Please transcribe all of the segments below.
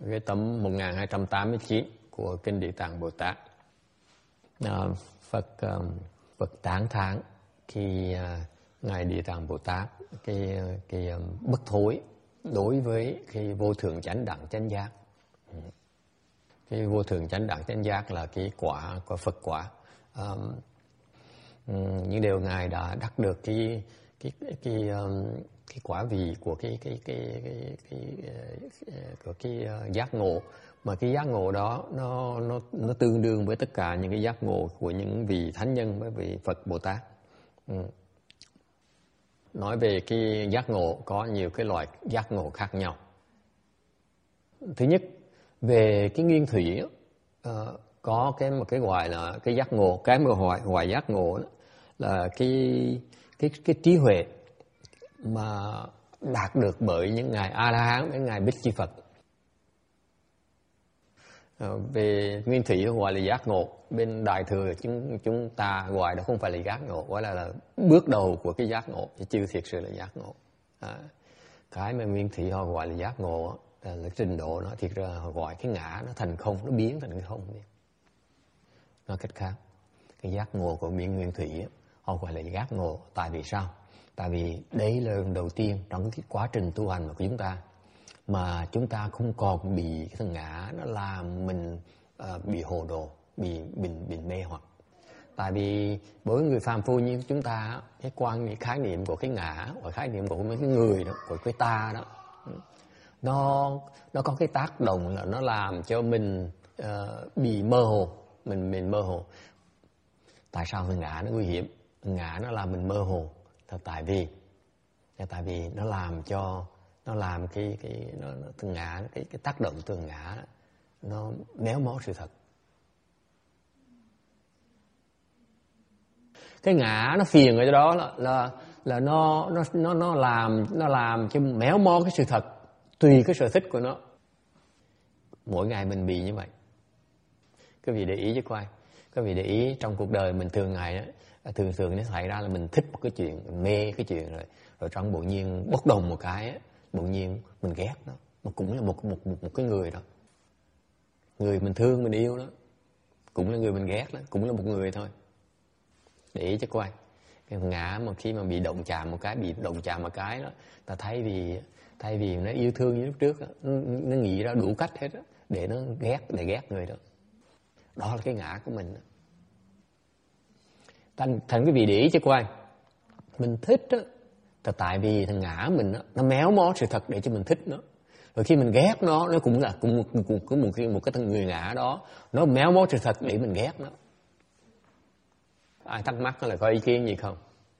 cái tấm 1289 của Kinh Địa Tạng Bồ Tát. Phật tán thán khi Ngài Địa Tạng Bồ Tát cái bất thối đối với cái vô thượng chánh đẳng chánh giác. Cái vô thượng chánh đẳng chánh giác là cái quả của Phật quả. Những điều Ngài đã đắc được cái quả vị của cái giác ngộ, mà cái giác ngộ đó nó tương đương với tất cả những cái giác ngộ của những vị thánh nhân với vị Phật Bồ Tát. Nói về cái giác ngộ có nhiều cái loại giác ngộ khác nhau. Thứ nhất, về cái nguyên thủy có một cái gọi là cái giác ngộ, cái mà gọi giác ngộ đó là cái trí huệ mà đạt được bởi những ngài A La Hán với ngài Bích Chi Phật. Về nguyên thủy gọi là giác ngộ, bên Đại Thừa chúng ta gọi đó không phải là giác ngộ, gọi là bước đầu của cái giác ngộ, chứ chưa thiệt sự là giác ngộ. Cái mà nguyên thủy họ gọi là giác ngộ là trình độ nó, thiệt ra họ gọi cái ngã nó thành không, nó biến thành không. Nói cách khác, cái giác ngộ của nguyên thủy họ gọi là giác ngộ. Tại vì sao? Tại vì đấy là lần đầu tiên trong cái quá trình tu hành của chúng ta mà chúng ta không còn bị cái thằng ngã nó làm mình bị hồ đồ, bị mê hoặc. Tại vì với người phàm phu như chúng ta, cái khái niệm của cái ngã và khái niệm của mấy cái người đó, của cái ta đó, nó có cái tác động là nó làm cho mình bị mơ hồ, mình mơ hồ. Tại sao thằng ngã nó nguy hiểm? Thằng ngã nó làm mình mơ hồ là tại vì nó làm cái thằng ngã, cái tác động từ ngã nó méo mó sự thật. Cái ngã nó phiền ở chỗ đó là nó làm cho méo mó cái sự thật tùy cái sở thích của nó. Mỗi ngày mình bị như vậy. Quý vị để ý chứ coi. Quý vị để ý trong cuộc đời mình thường ngày đó, thường nó xảy ra là mình thích một cái chuyện, mình mê cái chuyện rồi trong bỗng nhiên bốc đồng một cái, bỗng nhiên mình ghét nó. Nó cũng là một cái người đó. Người mình thương, mình yêu đó, cũng là người mình ghét đó, cũng là một người thôi. Để ý chứ coi. Cái ngã mà khi mà bị động chạm một cái đó, ta thay vì nó yêu thương như lúc trước đó, nó nghĩ ra đủ cách hết đó, để nó ghét người đó. Đó là cái ngã của mình đó. Thành quý vị để ý chứ coi. Mình thích đó, tại vì thằng ngã mình đó, nó méo mó sự thật để cho mình thích nó. Rồi khi mình ghét nó cũng là một cái thằng người ngã đó, nó méo mó sự thật để mình ghét nó. Ai thắc mắc là có ý kiến gì không?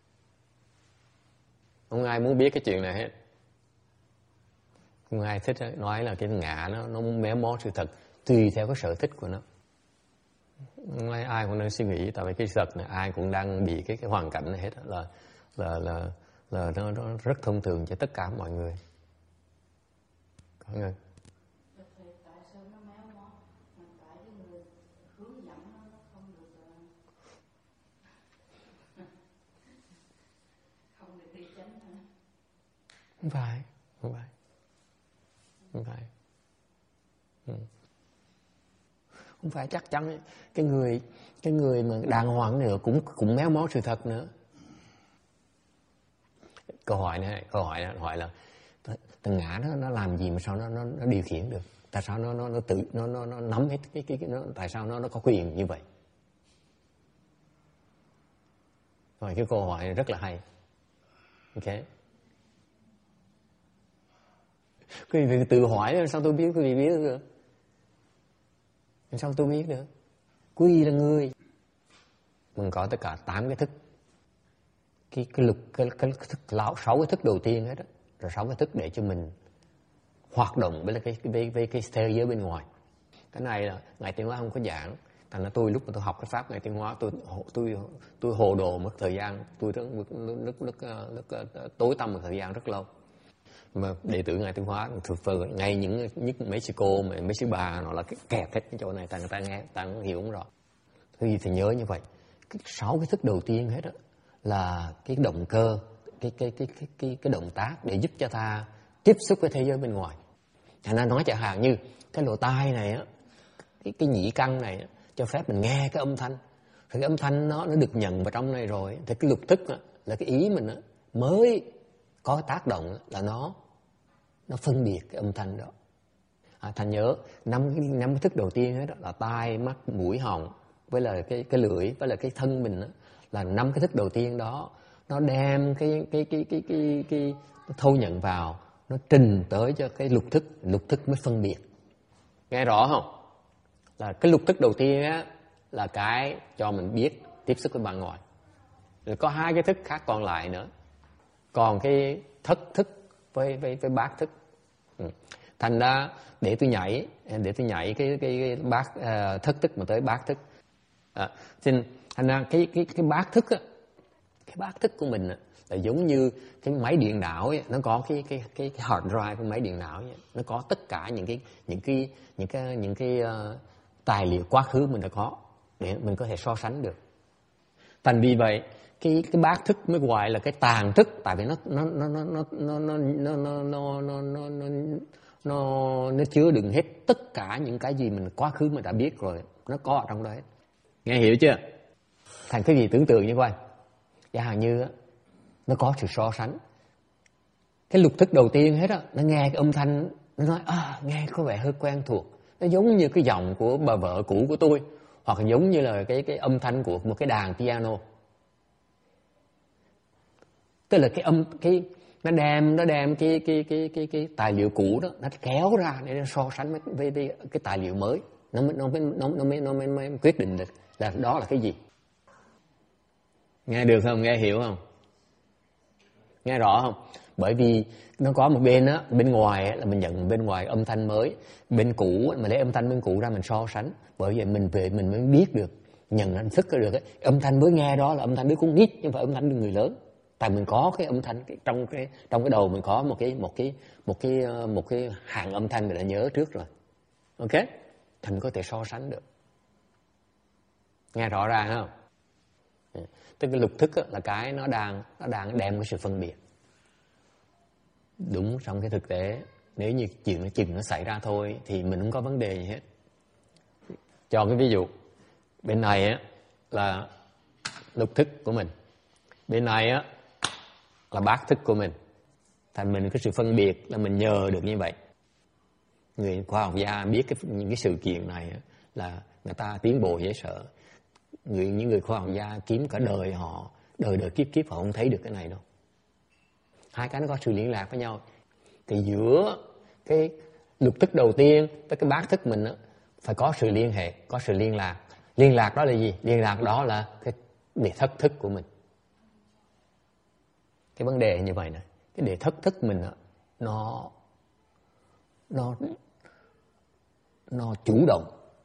Không ai muốn biết cái chuyện này hết. Không ai thích nói là cái ngã nó méo mó sự thật tùy theo cái sở thích của nó. Ai cũng đang suy nghĩ, tại vì cái sự thật này ai cũng đang bị cái hoàn cảnh này hết, là nó rất thông thường cho tất cả mọi người. Có nghe? Không phải. Không phải chắc chắn cái người mà đàng hoàng nữa cũng méo mó sự thật nữa. Câu hỏi này hỏi là thằng ngã nó làm gì mà sao nó điều khiển được? Tại sao nó nắm hết tại sao nó có quyền như vậy? Rồi cái câu hỏi này rất là hay. Ok. Quý vị tự hỏi sao tôi biết, quý vị biết được? Sao tôi biết được? Quý vị là người. Mình có tất cả 8 cái thức. Cái 6 cái thức đầu tiên hết đó. Rồi 6 cái thức để cho mình hoạt động với cái thế giới bên ngoài. Cái này là Ngài Tiến Hóa không có giảng. Thành ra lúc mà tôi học cái pháp Ngài Tiến Hóa, tôi hồ đồ mất thời gian, tôi tối tăm một thời gian rất lâu. Mà đệ tử Ngài Tiến Hóa thực sự ngay những mấy sư cô, mấy sư bà nó là cái kẹt hết cái chỗ này, người ta nghe, ta không hiểu không rõ. Cái gì thì nhớ như vậy. 6 cái thức đầu tiên hết đó là cái động cơ, cái động tác để giúp cho ta tiếp xúc với thế giới bên ngoài. Thành ra nói chẳng hạn như cái lỗ tai này á, cái nhĩ căn này á, cho phép mình nghe cái âm thanh. Thì cái âm thanh nó được nhận vào trong này rồi, thì cái lục thức á, là cái ý mình á, mới có tác động là nó phân biệt cái âm thanh đó. Thành nhớ năm cái thức đầu tiên hết đó, là tai, mắt, mũi, họng với là cái lưỡi với là cái thân mình đó, là 5 cái thức đầu tiên đó nó đem cái nó thâu nhận vào, nó trình tới cho cái lục thức mới phân biệt. Nghe rõ không? Là cái lục thức đầu tiên á là cái cho mình biết tiếp xúc với bên ngoài. Rồi có 2 cái thức khác còn lại nữa. Còn cái thất thức với bát thức. Thành ra để tôi nhảy cái bát thất thức mà tới bát thức. Thành ra cái bát thức á, cái bát thức của mình á, là giống như cái máy điện não ấy, nó có cái hard drive của máy điện não ấy, nó có tất cả những cái tài liệu quá khứ mình đã có để mình có thể so sánh được. Thành vì vậy cái bát thức mới gọi là cái tàng thức, tại vì nó chứa đựng hết tất cả những cái gì mình quá khứ mình đã biết rồi, nó có ở trong đó hết. Nghe hiểu chưa? Thành cái gì tưởng tượng như vậy. Giả hạn như á, nó có sự so sánh. Cái lục thức đầu tiên hết á, nó nghe cái âm thanh, nó nói nghe có vẻ hơi quen thuộc. Nó giống như cái giọng của bà vợ cũ của tôi, hoặc giống như là cái âm thanh của một cái đàn piano. Tức là nó đem cái tài liệu cũ đó, nó kéo ra để nó so sánh với cái tài liệu mới. Nó mới quyết định được là đó là cái gì. Nghe được không? Nghe hiểu không? Nghe rõ không? Bởi vì nó có một bên á, bên ngoài á, là mình nhận bên ngoài âm thanh mới, bên cũ mà lấy âm thanh bên cũ ra mình so sánh. Bởi vậy mình mới biết được, nhận nhận thức được ấy. Âm thanh mới nghe đó là âm thanh đứa con nít chứ không phải âm thanh đứa người lớn. Tại mình có cái âm thanh trong cái đầu mình có một cái hàng âm thanh mình đã nhớ trước rồi. Ok? Thì mình có thể so sánh được. Nghe rõ ràng không? Tức cái lục thức là cái nó đang đem cái sự phân biệt. Đúng, trong cái thực tế nếu như chuyện nó xảy ra thôi thì mình không có vấn đề gì hết. Cho cái ví dụ, bên này á là lục thức của mình, bên này á là bát thức của mình. Thành mình cái sự phân biệt là mình nhờ được như vậy. Người khoa học gia biết những cái sự kiện này á, là người ta tiến bộ dễ sợ. Những người khoa học gia kiếm cả đời họ, đời kiếp họ không thấy được cái này đâu. Hai cái nó có sự liên lạc với nhau. Thì giữa cái lục thức đầu tiên với cái bát thức mình á, phải có sự liên hệ, có sự liên lạc. Liên lạc đó là gì? Liên lạc đó là cái đề thất thức của mình. Cái vấn đề như vậy này, cái đề thất thức mình á, nó chủ động,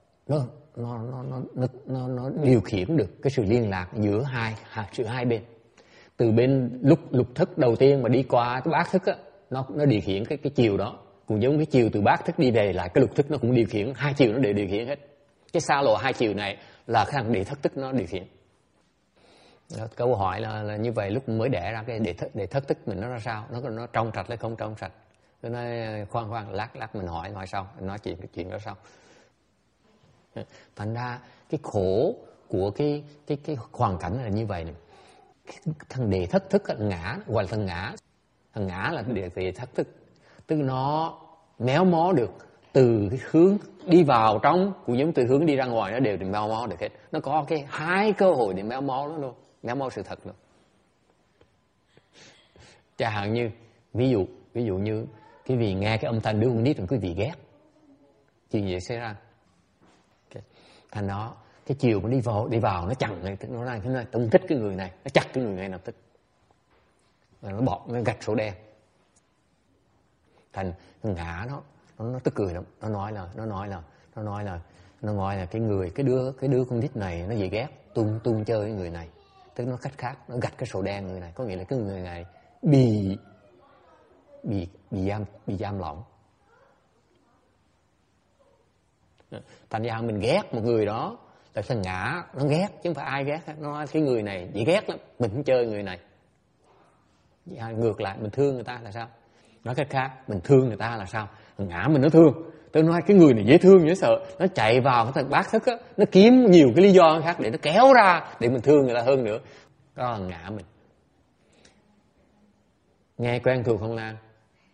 nó điều khiển được cái sự liên lạc giữa hai bên. Từ bên lục thức đầu tiên mà đi qua cái bát thức á, nó điều khiển cái chiều đó. Cũng giống cái chiều từ bát thức đi về lại cái lục thức nó cũng điều khiển, hai chiều nó đều điều khiển hết. Cái xa lộ hai chiều này là cái thằng đề thất thức nó điều khiển. Câu hỏi là như vậy, lúc mới đẻ ra cái đề thất thức mình nó ra sao, nó trong sạch hay không trong sạch. Tôi nói khoan lát mình hỏi sau, nói chuyện đó sau. Thành ra cái khổ của cái hoàn cảnh là như vậy này. Thằng đề thất thức là ngã, gọi là thằng ngã là đề thất thức, tức nó méo mó được từ cái hướng đi vào trong cũng giống từ hướng đi ra ngoài, nó đều thì méo mó được hết. Nó có cái hai cơ hội để méo mó nó luôn, méo mó sự thật luôn. Chẳng hạn như ví dụ như cái vị nghe cái âm thanh đứa con nít rồi quý vị ghét, chuyện gì xảy ra? Okay. Thành đó cái chiều mà đi vào nó chặn này, nó ra cái này tôi không thích cái người này, nó chặt cái người này lập tức, nó gạch sổ đen. Thành ngã nó tức cười lắm, nó nói là cái đứa con nít này nó gì ghét, tôi chơi với người này, tức nó cách khác, nó gạch cái sổ đen người này, có nghĩa là cái người này bị giam lỏng. Thành ra mình ghét một người đó là thằng ngã nó ghét, chứ không phải ai ghét. Nó nói cái người này dễ ghét lắm, mình không chơi người này. Ngược lại mình thương người ta là sao? Nói cách khác, mình thương người ta là sao? Thằng ngã mình nó thương, Tôi nói cái người này dễ thương dễ sợ, nó chạy vào cái thằng bát thức á, nó kiếm nhiều cái lý do khác để nó kéo ra để mình thương người ta hơn nữa. Đó là ngã mình. Nghe quen thuộc không Lan?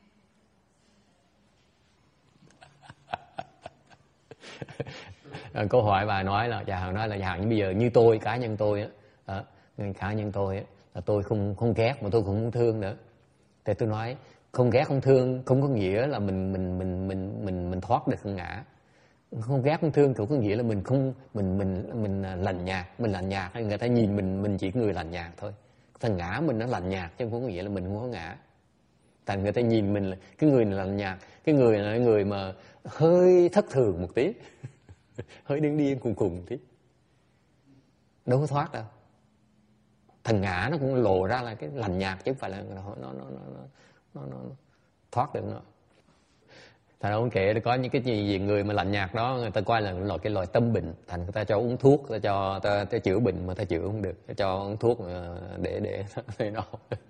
Câu hỏi bà nói là Hà nói là Hà, bây giờ như tôi, cá nhân tôi á, cá nhân tôi á, là tôi không ghét mà tôi cũng không thương nữa. Thì tôi nói không ghét không thương không có nghĩa là mình thoát được ngã. Không ghét không thương cũng có nghĩa là mình lạnh nhạt, hay người ta nhìn mình chỉ người lạnh nhạt thôi. Thằng ngã mình nó lạnh nhạt chứ không có nghĩa là mình không có ngã. Thành người ta nhìn mình là cái người này lạnh nhạt, cái người này là người mà hơi thất thường một tí, hơi điên cùng một tí, đâu có thoát đâu. Thằng ngã nó cũng lộ ra là cái lạnh nhạt chứ không phải là nó thoát được nó. Thành ông kể có những cái gì người mà lạnh nhạt đó người ta coi là cái loại tâm bệnh, thành người ta cho uống thuốc, ta chữa bệnh mà ta chữa không được, ta cho uống thuốc để nó.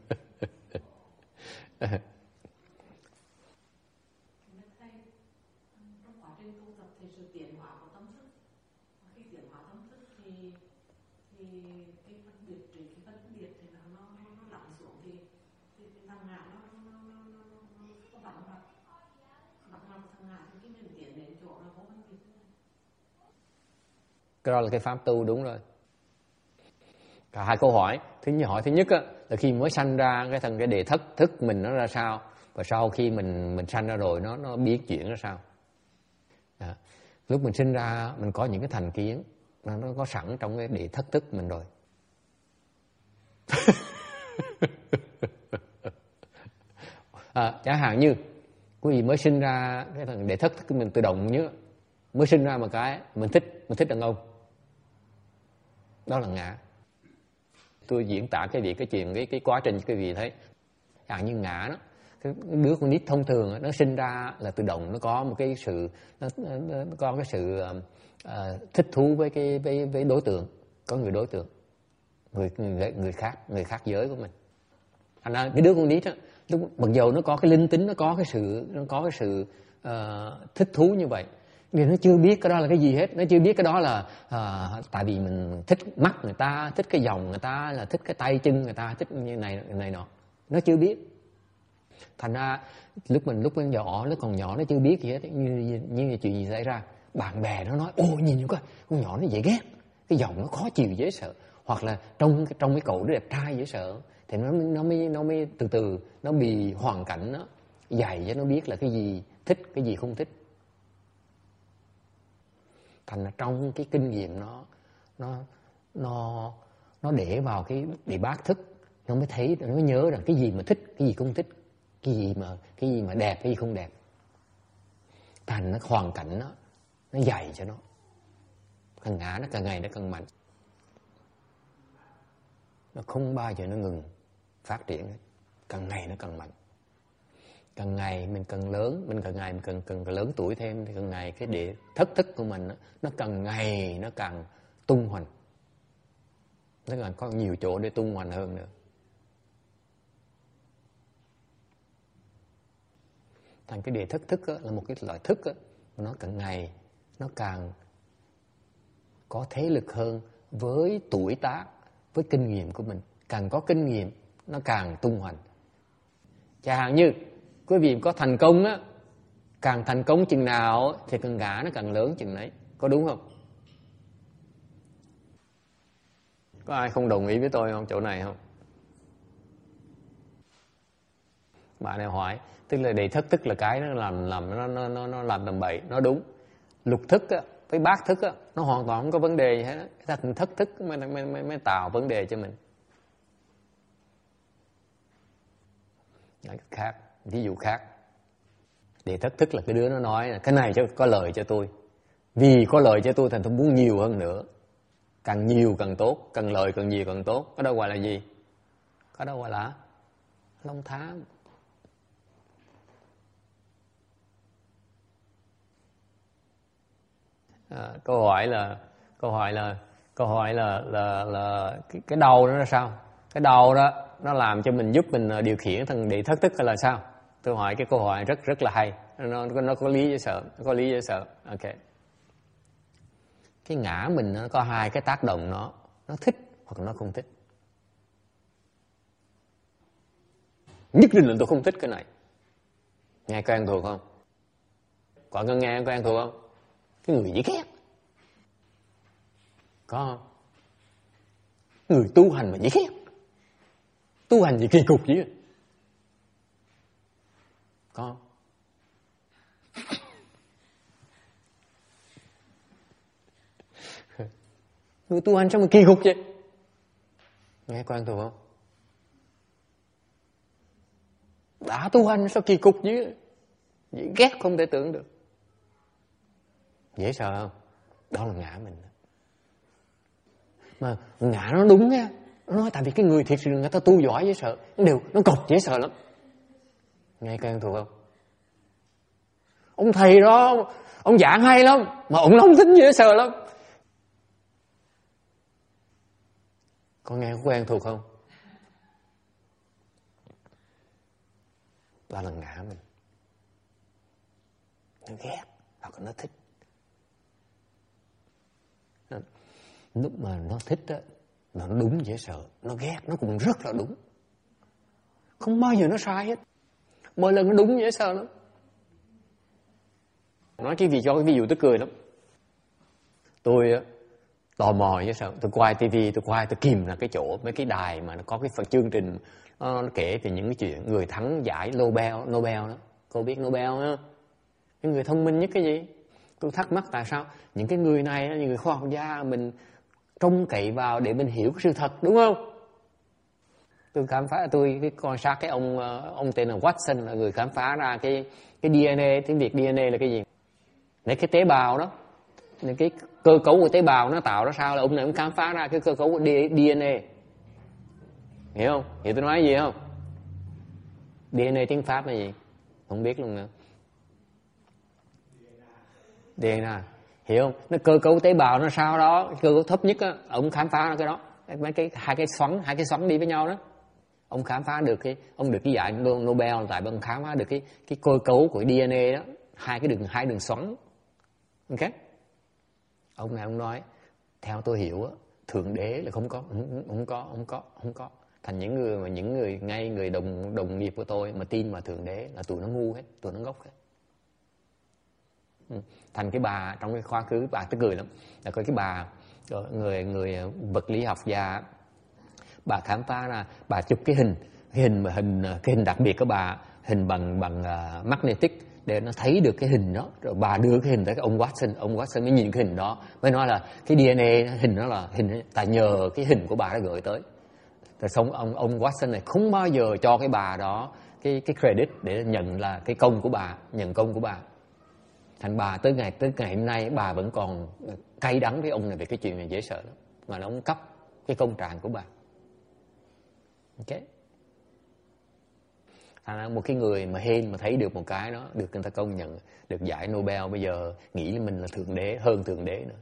Cái đó là cái pháp tu, đúng rồi. Cả hai câu hỏi. Hỏi thứ nhất á, là khi mới sanh ra cái đề thức mình nó ra sao, và sau khi mình sanh ra rồi nó biến chuyển ra sao. Đó. Lúc mình sinh ra mình có những cái thành kiến nó có sẵn trong cái đề thức mình rồi. Chẳng hạn như quý vị mới sinh ra cái thằng đề thức mình tự động nhớ, mới sinh ra một cái mình thích đàn ông, đó là ngã. Tôi diễn tả cái chuyện cái quá trình cho quý vị thấy. Chẳng như ngã đó, cái đứa con nít thông thường nó sinh ra là tự động nó có một cái sự nó có cái sự thích thú với đối tượng, có người đối tượng, người khác giới của mình. Thành ra cái đứa con nít á, mặc dầu nó có cái linh tính, nó có cái sự thích thú như vậy, vì nó chưa biết cái đó là cái gì hết. Nó chưa biết cái đó là tại vì mình thích mắt người ta, thích cái dòng người ta, là thích cái tay chân người ta, thích như này nọ. Nó chưa biết. Thành ra lúc mình còn nhỏ nó chưa biết gì hết. Như chuyện gì xảy ra, bạn bè nó nói ô nhìn coi con nhỏ nó dễ ghét, cái dòng nó khó chịu dễ sợ, hoặc là trong cái cậu nó đẹp trai dễ sợ, thì nó mới từ từ nó bị hoàn cảnh nó dạy cho nó biết là cái gì thích, cái gì không thích. Thành ra trong cái kinh nghiệm nó để vào cái để bác thức, nó mới thấy, nó mới nhớ rằng cái gì mà thích, cái gì không thích, cái gì mà đẹp, cái gì không đẹp. Thành nó hoàn cảnh nó dạy cho nó. Thằng ngã nó càng ngày nó càng mạnh, nó không bao giờ nó ngừng phát triển, càng ngày nó càng mạnh. Càng ngày mình càng lớn, mình càng lớn tuổi thêm, thì càng ngày cái địa thức của mình nó càng ngày nó càng tung hoành, nó càng có nhiều chỗ để tung hoành hơn nữa. Thành cái địa thức là một cái loại thức nó càng ngày nó càng có thế lực hơn với tuổi tác, với kinh nghiệm của mình. Càng có kinh nghiệm nó càng tung hoành. Chẳng hạn như quý vị có thành công á, càng thành công chừng nào thì càng ngã nó càng lớn chừng đấy, có đúng không? Có ai không đồng ý với tôi không chỗ này không? Bạn này hỏi, tức là đề thức tức là cái nó làm tầm bậy, nó đúng. Lục thức á, với bát thức á, nó hoàn toàn không có vấn đề gì hết. Cái thành thức mới tạo vấn đề cho mình. Đấy, khác, ví dụ khác. Đề thức là cái đứa nó nói là cái này có lợi cho tôi, vì có lợi cho tôi thành tôi muốn nhiều hơn nữa, càng nhiều càng tốt, càng lợi càng nhiều càng tốt. Cái đó gọi là gì? Cái đó gọi là long tham. Câu hỏi là cái đầu nó là sao? Cái đầu đó nó làm cho mình, giúp mình điều khiển thằng địa thức là sao? Tôi hỏi cái câu hỏi rất là hay. Nó có lý dễ sợ, nó có lý dễ sợ. Ok. Cái ngã mình nó có hai cái tác động, nó thích hoặc nó không thích. Nhất định là tôi không thích cái này. Nghe quen thuộc không? Còn con nghe quen thuộc không? Cái người dễ ghét. Có không? Người tu hành mà dễ ghét. Tu hành gì kỳ cục vậy? Có không? Người tu hành sao mà kỳ cục vậy? Nghe quen thuộc không? Đã tu hành sao kỳ cục vậy? Dễ ghét không thể tưởng được. Dễ sợ không? Đó là ngã mình. Mà ngã nó đúng nha. Nó nói tại vì cái người thiệt sự người ta tu giỏi dễ sợ. Nó cọc dễ sợ lắm. Nghe quen thuộc không? Ông thầy đó, ông giảng hay lắm, mà ông không thích dễ sợ lắm. Con nghe quen thuộc không? Đó là ngã mình. Nó ghét hoặc nó thích. Lúc mà nó thích á, nó đúng dễ sợ. Nó ghét nó cũng rất là đúng. Không bao giờ nó sai hết. Mỗi lần nó đúng dễ sợ lắm. Nói cho cái ví dụ tôi cười lắm. Tôi tò mò dễ sợ. Tôi quay tivi, tôi kìm là cái chỗ mấy cái đài mà nó có cái phần chương trình nó kể về những cái chuyện người thắng giải Nobel đó. Cô biết Nobel không? Những người thông minh nhất cái gì? Tôi thắc mắc tại sao những cái người này, những người khoa học gia mình trông cậy vào để mình hiểu cái sự thật, đúng không? Tôi khám phá, tôi quan sát cái ông tên là Watson là người khám phá ra cái DNA. Tiếng Việt DNA là cái gì? Để cái tế bào đó, cái cơ cấu của tế bào nó tạo ra sao là ông này cũng khám phá ra cái cơ cấu của DNA. Hiểu không? Hiểu tôi nói gì không? DNA tiếng Pháp là gì? Không biết luôn nữa. DNA. Hiểu không? Nó cơ cấu tế bào nó sao đó, cơ cấu thấp nhất á, ông khám phá ra cái đó. Hai cái xoắn đi với nhau đó. Ông khám phá được ông được cái giải Nobel tại ông khám phá được cái cơ cấu của DNA đó, hai đường xoắn. Ok? Ông này ông nói, theo tôi hiểu á, thượng đế là không có. Thành những người đồng nghiệp của tôi mà tin vào thượng đế là tụi nó ngu hết, tụi nó ngốc hết. Thành cái bà trong cái quá khứ, bà tức cười lắm, là coi cái bà người vật lý học gia, bà khám phá ra, bà chụp cái hình đặc biệt của bà, hình bằng magnetic để nó thấy được cái hình đó, rồi bà đưa cái hình tới ông Watson mới nhìn cái hình đó, mới nói là cái DNA hình đó là hình tại nhờ cái hình của bà đã gửi tới. Rồi xong ông Watson này không bao giờ cho cái bà đó cái credit để nhận là cái công của bà, nhận công của bà. Thành bà tới ngày hôm nay bà vẫn còn cay đắng với ông này về cái chuyện này dễ sợ lắm, mà nó ông cấp cái công trạng của bà. Ok. Thành ra một cái người mà hên mà thấy được một cái đó, được người ta công nhận, được giải Nobel, bây giờ nghĩ là mình là thượng đế, hơn thượng đế nữa.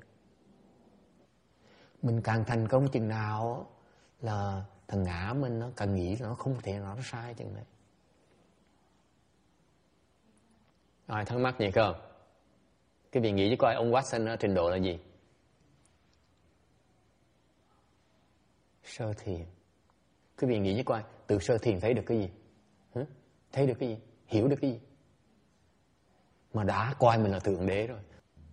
Mình càng thành công chừng nào là thằng ngã mình nó càng nghĩ là nó không thể nó sai chừng này. Rồi thắc mắc gì không? Cái vị nghĩ chứ coi ông Watson ở trình độ là gì? Sơ thiền. Cái vị nghĩ chứ coi từ sơ thiền thấy được cái gì? Thấy được cái gì? Hiểu được cái gì? Mà đã coi mình là thượng đế rồi.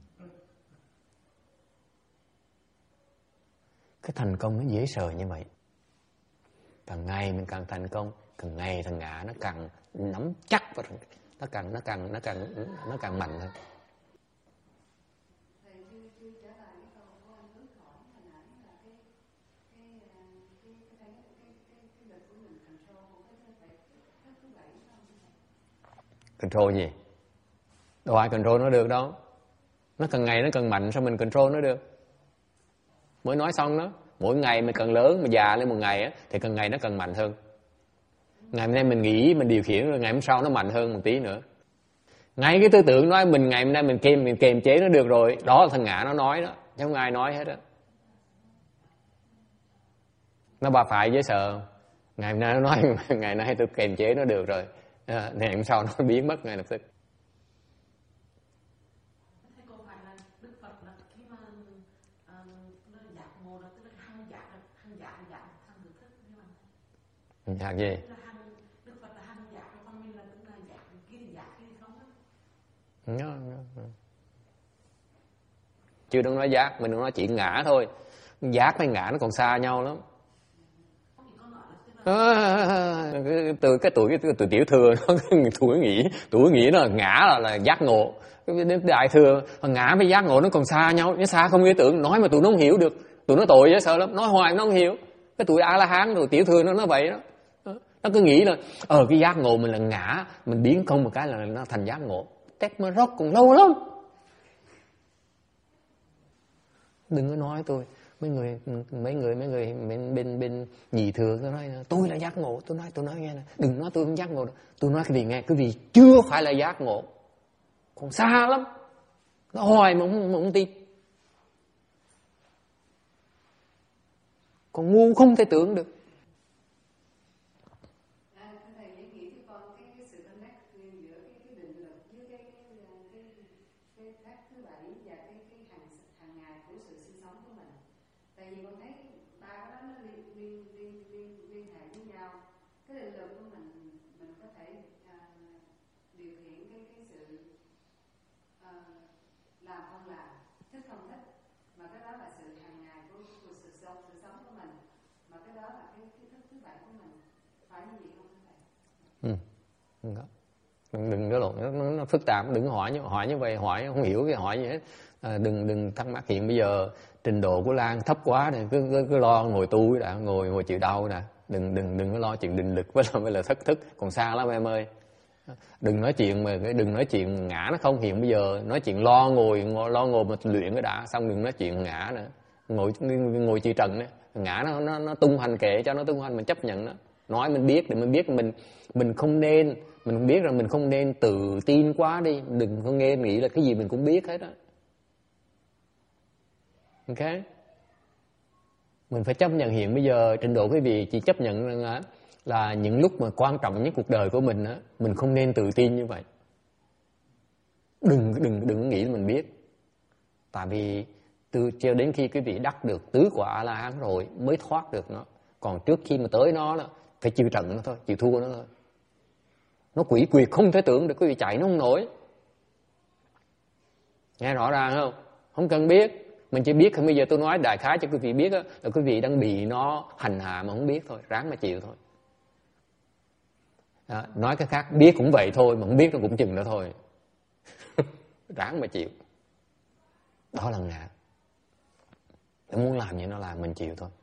Cái thành công nó dễ sợ như vậy. Càng ngày mình càng thành công, càng ngày thằng ngã nó càng nắm chắc vào, nó càng mạnh hơn. Control gì? Đâu ai control nó được đâu. Nó càng ngày nó càng mạnh, sao mình control nó được? Mới nói xong đó, mỗi ngày mình càng lớn, mình già lên một ngày á, thì càng ngày nó càng mạnh hơn. Ngày hôm nay mình nghĩ, mình điều khiển, rồi ngày hôm sau nó mạnh hơn một tí nữa. Ngay cái tư tưởng nói mình ngày hôm nay mình kiềm chế nó được rồi, đó là thằng ngã nó nói đó, chứ không ai nói hết á. Nó bà phải dễ sợ. Ngày hôm nay nó nói ngày nay tôi kiềm chế nó được rồi, ngày hôm sau nó biến mất ngay lập tức. Hạt gì? Đức Phật là hành giác, còn mình là tức là giác, kia thì giác, kia thì không á. Chưa đừng nói giác, mình đừng nói chuyện ngã thôi. Giác với ngã nó còn xa nhau lắm. Từ cái tuổi tiểu thừa nó tuổi nghĩ nó là ngã là giác ngộ. Đến đại thừa ngã với giác ngộ nó còn xa nhau, nó xa không nghĩ tưởng. Nói mà tụi nó không hiểu được, tụi nó tội dễ sợ lắm, nói hoài nó không hiểu. Cái tuổi A La Hán rồi tiểu thừa nó vậy đó. Nó cứ nghĩ là cái giác ngộ mình là ngã, mình biến không một cái là nó thành giác ngộ. Tết mà rốt còn lâu lắm. Đừng có nói tôi, mấy người bên nhị thừa tôi nói tôi là giác ngộ, tôi nói nghe nè, đừng nói tôi không giác ngộ đâu. Tôi nói cái gì nghe, cái gì chưa phải là giác ngộ, còn xa lắm. Nó hoài mà không tin, còn ngu không thể tưởng được. Đừng có lộn, nó phức tạp, đừng hỏi như vậy, hỏi không hiểu cái hỏi gì hết. Đừng thắc mắc. Hiện bây giờ trình độ của Lan thấp quá này, cứ lo ngồi tu đã, ngồi chịu đau nè, đừng có lo chuyện định lực với là thất thức, còn xa lắm em ơi. Đừng nói chuyện ngã nó không. Hiện bây giờ nói chuyện lo ngồi mà luyện cái đã, xong đừng nói chuyện ngã nữa. Ngồi chư trần đó, ngã nó tung hành, kệ cho nó tung hành, mình chấp nhận nó. Nói mình biết để mình biết mình không nên, mình biết rằng mình không nên tự tin quá đi, đừng có nghĩ là cái gì mình cũng biết hết á. Ok, mình phải chấp nhận hiện bây giờ trình độ quý vị chỉ chấp nhận rằng là những lúc mà quan trọng nhất cuộc đời của mình á, mình không nên tự tin như vậy. Đừng nghĩ là mình biết. Tại vì cho đến khi quý vị đắc được tứ quả A La Hán rồi mới thoát được nó. Còn trước khi mà tới nó đó, phải chịu trận nó thôi, chịu thua nó thôi. Nó quỷ quyệt không thể tưởng được, quý vị chạy nó không nổi. Nghe rõ ràng không? Không cần biết. Mình chỉ biết, bây giờ tôi nói đại khái cho quý vị biết đó, là quý vị đang bị nó hành hạ mà không biết thôi, ráng mà chịu thôi. Đó, nói cái khác, biết cũng vậy thôi, mà không biết nó cũng chừng đó thôi. Ráng mà chịu. Đó là ngã. Nó muốn làm gì nó làm, mình chịu thôi.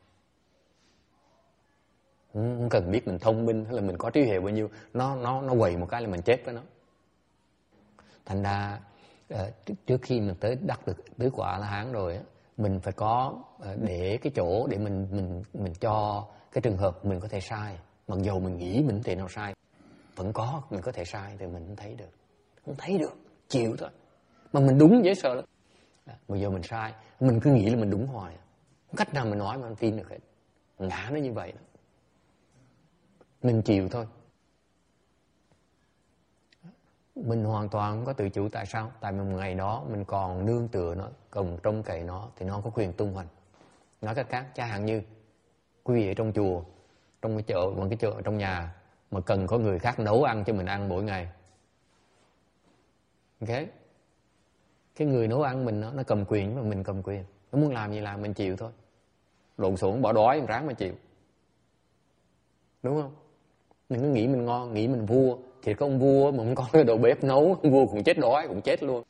Không cần biết mình thông minh hay là mình có trí huệ bao nhiêu, nó quậy một cái là mình chết với nó. Thành ra trước khi mình tới đắc được tứ quả A La Hán rồi, mình phải có để cái chỗ để mình cho cái trường hợp mình có thể sai. Mặc dù mình nghĩ mình không thể nào sai, vẫn có mình có thể sai thì mình không thấy được, chịu thôi. Mà mình đúng dễ sợ lắm. Bây giờ mình sai, mình cứ nghĩ là mình đúng hoài, không cách nào mình nói mà mình tin được hết. Ngã nó như vậy đó. Mình chịu thôi. Mình hoàn toàn không có tự chủ. Tại sao? Tại vì một ngày đó mình còn nương tựa nó, còn trông cậy nó, thì nó có quyền tung hoành. Nói cách khác, chẳng hạn như quý vị ở trong chùa, trong cái chợ, một cái chợ trong nhà mà cần có người khác nấu ăn cho mình ăn mỗi ngày. Ok? Cái người nấu ăn mình nó cầm quyền, mà mình cầm quyền. Nó muốn làm gì làm, mình chịu thôi. Lộn xộn bỏ đói, ráng mà chịu. Đúng không? Đừng có nghĩ mình ngon, nghĩ mình vua. Thì có ông vua mà không có cái đầu bếp nấu, ông vua cũng chết đói, cũng chết luôn.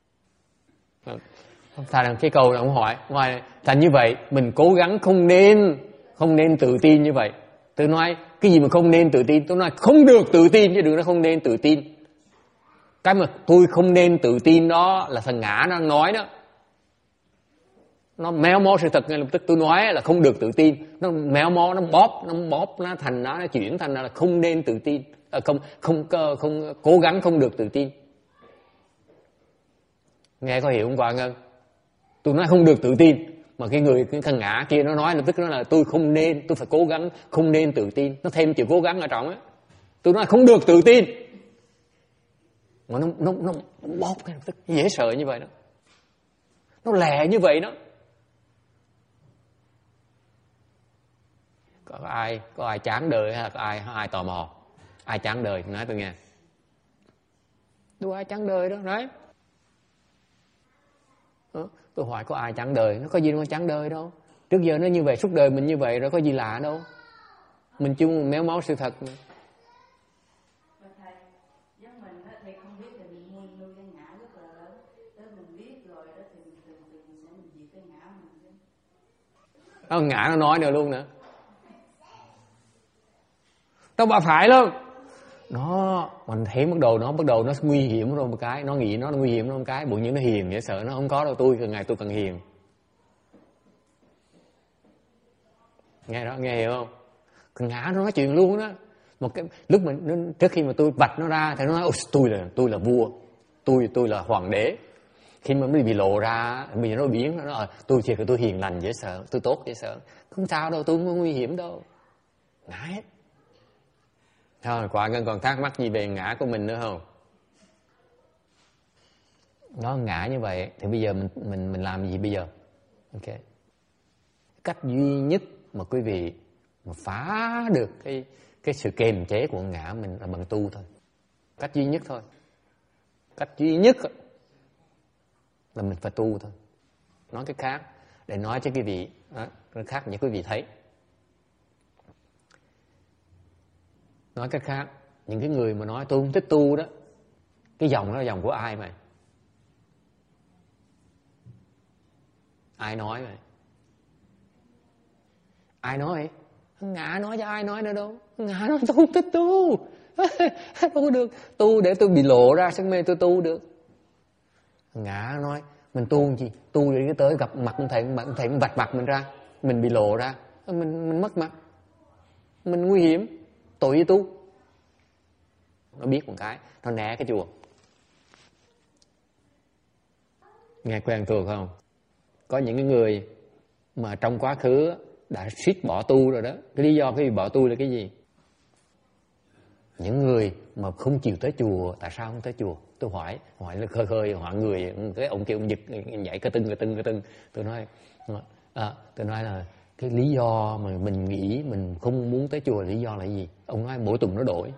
Thành cái câu là ông hỏi, ngoài thành như vậy, mình cố gắng không nên tự tin như vậy. Tôi nói cái gì mà không nên tự tin, tôi nói không được tự tin chứ đừng nói không nên tự tin. Cái mà tôi không nên tự tin đó là thằng ngã nó nói đó. Nó méo mó sự thật ngay lập tức. Tôi nói là không được tự tin, nó méo mó, nó bóp nó thành nó chuyển thành là không nên tự tin, không cố gắng không được tự tin. Nghe có hiểu không Quang Ngân? Tôi nói không được tự tin, mà cái thằng ngã kia nó nói lập tức nó là tôi phải cố gắng không nên tự tin, nó thêm chữ cố gắng ở trong á. Tôi nói không được tự tin, mà nó bóp cái lập tức dễ sợ như vậy đó, nó lè như vậy đó. Có ai chán đời hay là có ai tò mò? Ai chán đời nói tôi nghe. Tôi ai chán đời đó, đấy. Tôi hỏi có ai chán đời, nó có gì đâu chán đời đâu. Trước giờ nó như vậy, suốt đời mình như vậy rồi, có gì lạ đâu. Mình chung méo mó sự thật. Thầy, giống mình á, thầy không biết thì mình nuôi cái ngã rất là lớn. Tới mình biết rồi đó thì mình sẽ mình diệt cái ngã mình. Ngã nó nói nữa luôn nữa. Đâu bà phải luôn. Mình thấy bắt đầu nó nguy hiểm rồi một cái, nó nghĩ nó nguy hiểm rồi một cái, bụng những nó hiền dễ sợ, nó không có đâu. Tôi càng ngày tôi càng hiền. Nghe đó, nghe hiểu không? Con ngã nó nói chuyện luôn đó. Một cái lúc trước khi mà tôi vạch nó ra thì nó nói tôi là vua, tôi là hoàng đế. Khi mà nó bị lộ ra, bây giờ nó biến, nó nói tôi hiền lành dễ sợ, tôi tốt dễ sợ. Không sao đâu, tôi không nguy hiểm đâu. Ngã hết. Thôi, Quả Ngân còn thắc mắc gì về ngã của mình nữa không? Nó ngã như vậy thì bây giờ mình làm gì bây giờ? Ok. Cách duy nhất mà quý vị mà phá được cái sự kiềm chế của ngã mình là bằng tu thôi. Cách duy nhất thôi. Cách duy nhất là mình phải tu thôi. Nói cái khác để nói cho quý vị cái khác như quý vị thấy. Nói cách khác, những cái người mà nói tôi không thích tu đó, cái dòng đó là dòng của ai mà? Ai nói vậy? Ai nói? Ngã nói cho ai nói nữa đâu. Ngã nói tôi không thích tu. Đâu có được. Tu để tôi bị lộ ra sắc mê tôi tu được. Ngã nói mình tu làm gì? Tu để tới gặp mặt thầy vạch mặt mình ra, mình bị lộ ra, mình mất mặt, mình nguy hiểm, tội với tu. Nó biết một cái, nó né cái chùa. Nghe quen thuộc không? Có những cái người mà trong quá khứ đã suýt bỏ tu rồi đó. Cái lý do cái bỏ tu là cái gì? Những người mà không chịu tới chùa, tại sao không tới chùa? Tôi hỏi là khơi hỏi người, cái ông kia ông giật nhảy cái tưng. Tôi nói là cái lý do mà mình nghĩ mình không muốn tới chùa, lý do là gì? Ông nói mỗi tuần nó đổi.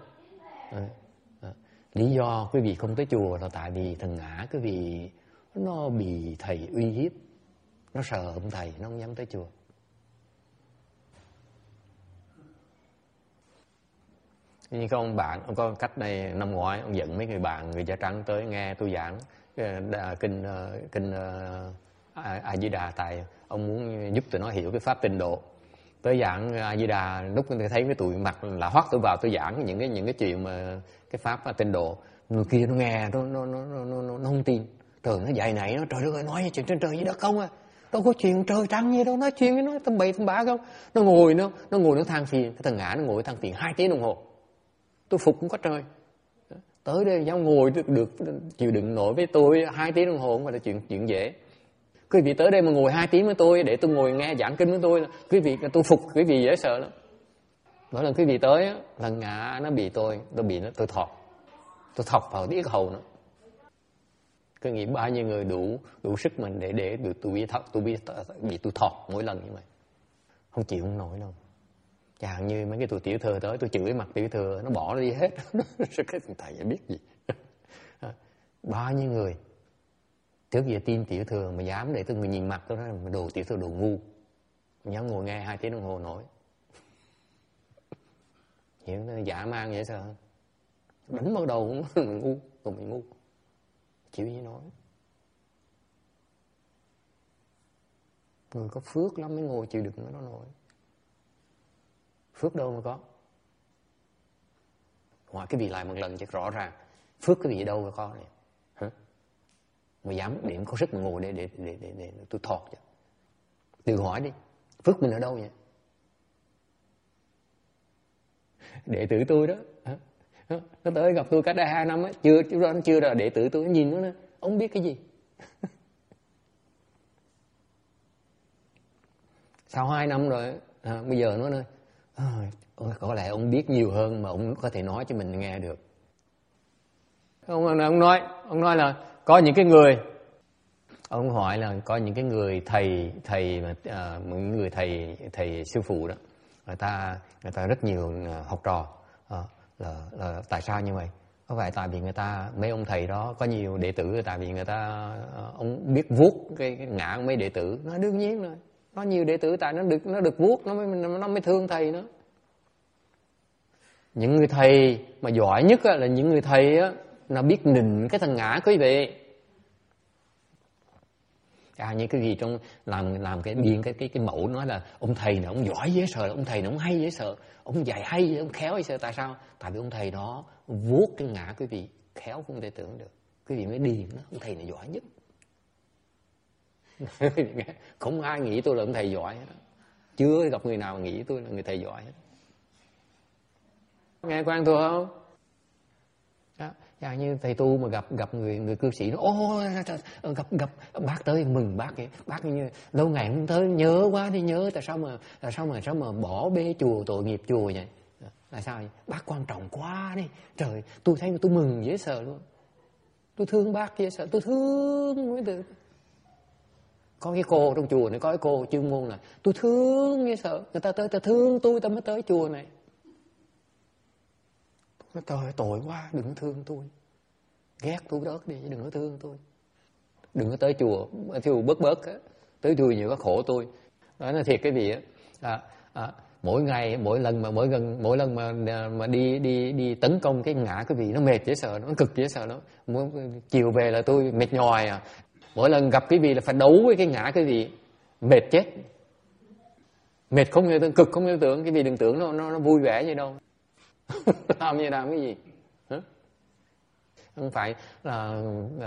Lý do quý vị không tới chùa là tại vì thằng ngã quý vị nó bị thầy uy hiếp, nó sợ ông thầy, nó không dám tới chùa. Như có ông bạn, ông có cách đây năm ngoái, ông dẫn mấy người bạn người da trắng tới nghe tôi giảng kinh A Di Đà, tại ông muốn giúp tụi nó hiểu cái pháp tịnh độ. Tới giảng A Di Đà, lúc tôi thấy cái tụi mặt là hoắc tôi vào tôi giảng những cái chuyện mà cái pháp tịnh độ. Người kia nó nghe nó không tin. Trời, nó dạy này nó trời đất ơi, nói chuyện trên trời dưới đất không à, đâu có chuyện trời trăng gì đâu, nói chuyện với nó tầm bậy tầm bạ không. Nó ngồi nó than phiền, cái thằng ngã nó ngồi than phiền 2 tiếng đồng hồ. Tôi phục cũng có trời. Tới đây dám ngồi được chịu đựng nổi với tôi 2 tiếng đồng hồ không phải là chuyện dễ. Quý vị tới đây mà ngồi 2 tiếng với tôi để tôi ngồi nghe giảng kinh với tôi, quý vị tôi phục quý vị dễ sợ lắm. Mỗi lần quý vị tới lần ngã nó bị tôi thọc vào cái hầu nó. Cứ nghĩ bao nhiêu người đủ sức mình để tôi bị tôi thọc mỗi lần như vậy. Không chịu không nổi đâu. Chẳng như mấy cái tụi tiểu thừa tới, tôi chửi mặt tiểu thừa, nó bỏ nó đi hết. Cái thầy biết gì. Bao nhiêu người trước giờ tin tiểu thừa mà dám để tôi người nhìn mặt tôi nói là đồ tiểu thừa đồ ngu. Dám ngồi nghe 2 tiếng đồng hồ nổi. Hiểu nó giả mang vậy sao? Đánh vào đầu cũng mình ngu, tụi mình ngu. Chịu gì nói. Người có phước lắm mới ngồi chịu được nó nổi. Phước đâu mà có. Hỏi cái vị lại một lần cho rõ ràng. Phước cái vị đâu mà có này. Hả? Mà dám điểm có sức mà ngồi để tôi thọt chứ. Tự hỏi đi. Phước mình ở đâu vậy? Đệ tử tôi đó. Nó tới gặp tôi cách đây 2 năm á. Chưa là đệ tử tôi. Nó nhìn nó nói, ông biết cái gì? Sau 2 năm rồi bây giờ nó nói có lẽ ông biết nhiều hơn mà ông có thể nói cho mình nghe được. Ông nói là có những cái người, ông hỏi là có những cái người thầy mà những người thầy sư phụ đó, người ta rất nhiều học trò. Là tại sao như vậy? Có phải tại vì người ta, mấy ông thầy đó có nhiều đệ tử, tại vì người ta ông biết vuốt cái ngã của mấy đệ tử. Nó đương nhiên rồi, có nhiều đệ tử tại nó được vuốt nó mới thương thầy nó. Những người thầy mà giỏi nhất là những người thầy nó biết nịnh cái thằng ngã, quý vị. Như cái gì trong làm cái biên cái mẫu nói là ông thầy này ông giỏi dễ sợ, ông thầy này ông hay dễ sợ, ông dạy hay, ông khéo dễ sợ. Tại sao? Tại vì ông thầy đó vuốt cái ngã, quý vị, khéo không thể tưởng được. Quý vị mới điền đó, ông thầy này giỏi nhất. Không ai nghĩ tôi là ông thầy giỏi hết. Chưa gặp người nào nghĩ tôi là người thầy giỏi hết. Nghe quen thuộc không? Đó. Chẳng như thầy tu mà gặp người cư sĩ nó gặp bác tới mừng bác như lâu ngày không tới, nhớ quá đi, nhớ tại sao mà bỏ bê chùa, tội nghiệp chùa vậy? Là sao vậy? Bác quan trọng quá đi. Trời, tôi thấy mà tôi mừng dễ sợ luôn. Tôi thương bác dễ sợ, tôi thương mới được. Có cái cô trong chùa này, có cái cô chuyên môn là tôi thương dễ sợ, người ta tới ta thương tôi, ta mới tới chùa này. Trời, tội quá, đừng có thương tôi. Ghét tôi bớt đi, đừng có thương tôi. Đừng có tới chùa bớt á. Tới chùa nhiều có khổ tôi. Đó là thiệt cái gì á. Mỗi ngày, mỗi lần mà đi tấn công cái ngã cái vị nó mệt dễ sợ, nó cực dễ sợ nó. Chiều về là tôi mệt nhòi à. Mỗi lần gặp cái vị là phải đấu với cái ngã cái vị, mệt chết. Mệt không như tưởng, cực không như tưởng, cái vị đừng tưởng nó vui vẻ gì đâu. Làm cái gì? Hả? Không phải là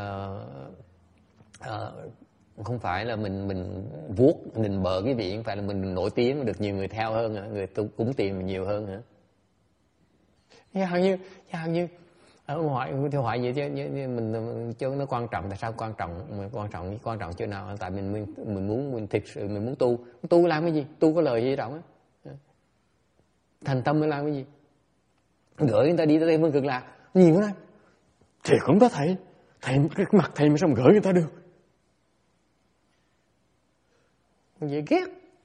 không phải là mình vuốt mình bờ cái vị, không phải là mình nổi tiếng được nhiều người theo hơn hả? Người tu cúng tiền nhiều hơn hả? Sao như ở ngoài theo hỏi vậy chứ mình chứ nó quan trọng. Tại sao quan trọng chỗ nào? Tại mình muốn thực sự mình muốn tu làm cái gì? Tu có lời gì đâu á? Thành tâm mới làm cái gì? Gửi người ta đi tới đây mới cực lạc. Nhìn nó thì cũng có thầy cái mặt thầy mà sao mà gửi người ta được? Vậy ghét.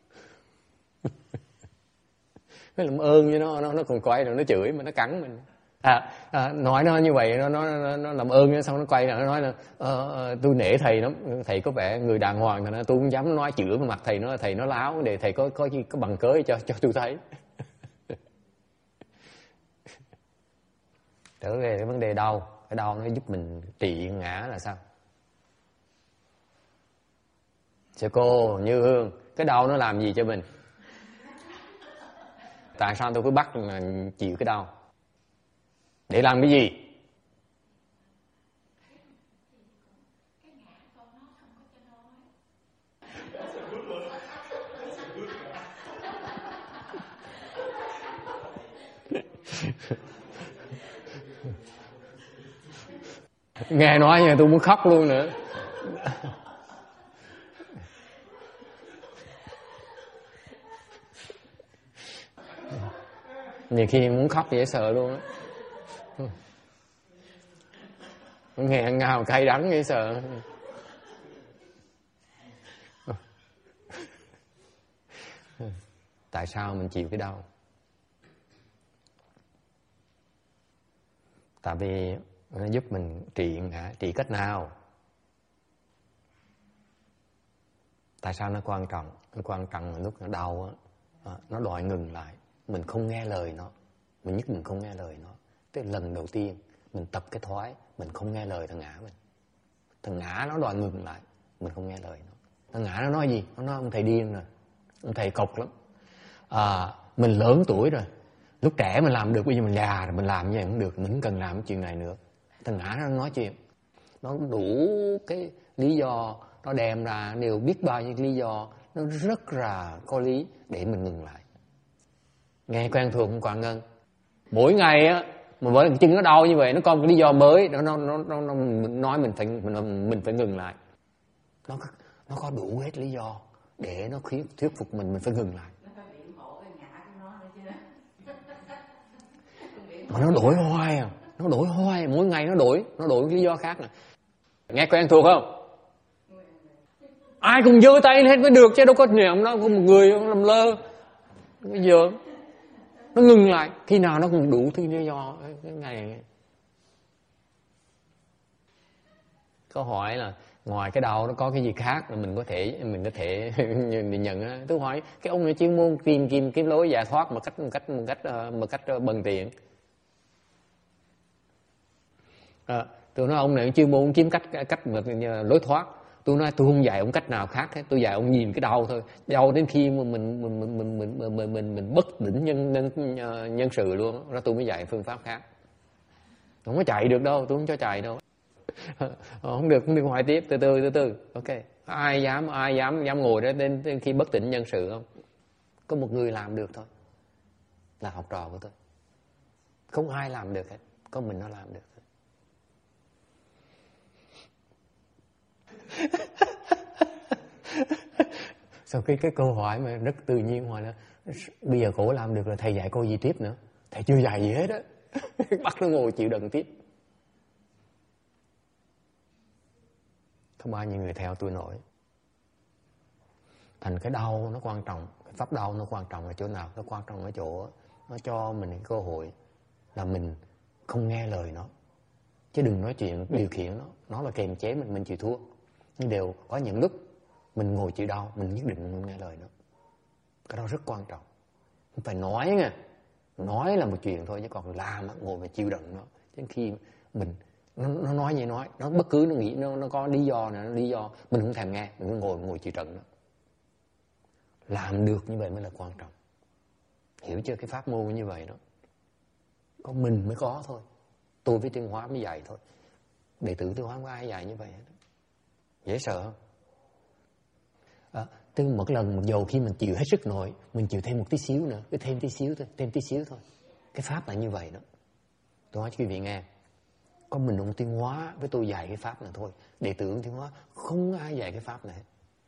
Nó làm ơn với nó còn quay rồi nó chửi mà nó cắn mình. Nói nó như vậy, nó làm ơn xong nó quay rồi nó nói là tôi nể thầy lắm, thầy có vẻ người đàng hoàng, thành ra tôi không dám nói chửi vào mặt thầy nó láo, để thầy có bằng cớ cho tôi thấy. Trở về cái vấn đề đau, cái đau nó giúp mình trị ngã là sao? Sư cô Như Hương, cái đau nó làm gì cho mình? Tại sao tôi cứ bắt chịu cái đau? Để làm cái gì? Nghe nói như tôi muốn khóc luôn nữa. Nhiều khi muốn khóc dễ sợ luôn á. Nghe ngào cay đắng dễ sợ. Tại sao mình chịu cái đau? Tại vì nó giúp mình trị cách nào? Tại sao nó quan trọng? Nó quan trọng là lúc nó đau á, nó đòi ngừng lại. Mình không nghe lời nó. Mình không nghe lời nó. Tức là lần đầu tiên mình tập cái thói mình không nghe lời thằng ngã mình. Thằng ngã nó đòi ngừng lại, mình không nghe lời nó. Thằng ngã nó nói gì? Nó nói ông thầy điên rồi, ông thầy cộc lắm. Mình lớn tuổi rồi, lúc trẻ mình làm được, bây giờ mình già rồi mình làm như vậy không được, mình không cần làm cái chuyện này nữa. Thằng ngã nó nói chuyện, nó đủ cái lý do, nó đem ra đều biết bao nhiêu lý do, nó rất là có lý để mình ngừng lại. Nghe quen thuộc không Quảng Ngân? Mỗi ngày á mà với chân nó đau như vậy, nó có một lý do mới, nó nói mình phải ngừng lại. Nó có đủ hết lý do để nó thuyết phục mình phải ngừng lại. Mà nó đổi hoài, mỗi ngày nó đổi lý do khác nè. Nghe quen thuộc không? Ai cũng giơ tay lên hết mới được chứ đâu có niệm, nó có một người làm lơ. Nó dởm. Nó ngừng lại. Khi nào nó cũng đủ thứ lý do. Cái ngày câu hỏi là ngoài cái đau nó có cái gì khác mà mình có thể nhận á. Tôi hỏi cái ông này chuyên môn tìm kiếm lối giải thoát một cách bần tiện. Tôi nói ông này chuyên môn kiếm cách lối thoát. Tôi nói tôi không dạy ông cách nào khác hết. Tôi dạy ông nhìn cái đau thôi. Đau đến khi mà mình bất tỉnh nhân sự luôn. Đó tôi mới dạy phương pháp khác. Không có chạy được đâu, tôi không cho chạy đâu. Không được hoài tiếp, từ từ. Ok. Ai dám ngồi đó đến khi bất tỉnh nhân sự không? Có một người làm được thôi. Là học trò của tôi. Không ai làm được hết. Có mình nó làm được thôi. Sau cái câu hỏi mà rất tự nhiên hỏi là bây giờ cổ làm được là thầy dạy cô gì tiếp nữa? Thầy chưa dạy gì hết á. Bắt nó ngồi chịu đựng tiếp. Không bao nhiêu người theo tôi nổi. Thành cái đau nó quan trọng. Cái pháp đau nó quan trọng ở chỗ nào? Nó quan trọng ở chỗ nó cho mình cái cơ hội là mình không nghe lời nó. Chứ đừng nói chuyện điều khiển nó. Nó là kềm chế mình chịu thua. Nhưng đều có những lúc mình ngồi chịu đau, mình nhất định mình nghe lời nó. Cái đó rất quan trọng. Không phải nói nha. Nói là một chuyện thôi, chứ còn làm ngồi mà chịu đựng nó. Đến khi mình nó nói như nói, nó bất cứ nó nghĩ nó có lý do nào, nó lý do mình không thèm nghe, mình ngồi chịu đựng nó. Làm được như vậy mới là quan trọng. Hiểu chưa? Cái pháp môn như vậy đó. Có mình mới có thôi. Tôi với Tiến Hóa mới dạy thôi. Đệ tử Tiến Hóa không có ai dạy như vậy hết. Dễ sợ không? Tức một lần, một dầu khi mình chịu hết sức nổi, mình chịu thêm một tí xíu nữa, cứ thêm tí xíu thôi. Cái pháp là như vậy đó. Tôi nói cho quý vị nghe. Có mình ông Tiến Hóa với tôi dạy cái pháp này thôi. Đệ tử ông Tiến Hóa không ai dạy cái pháp này.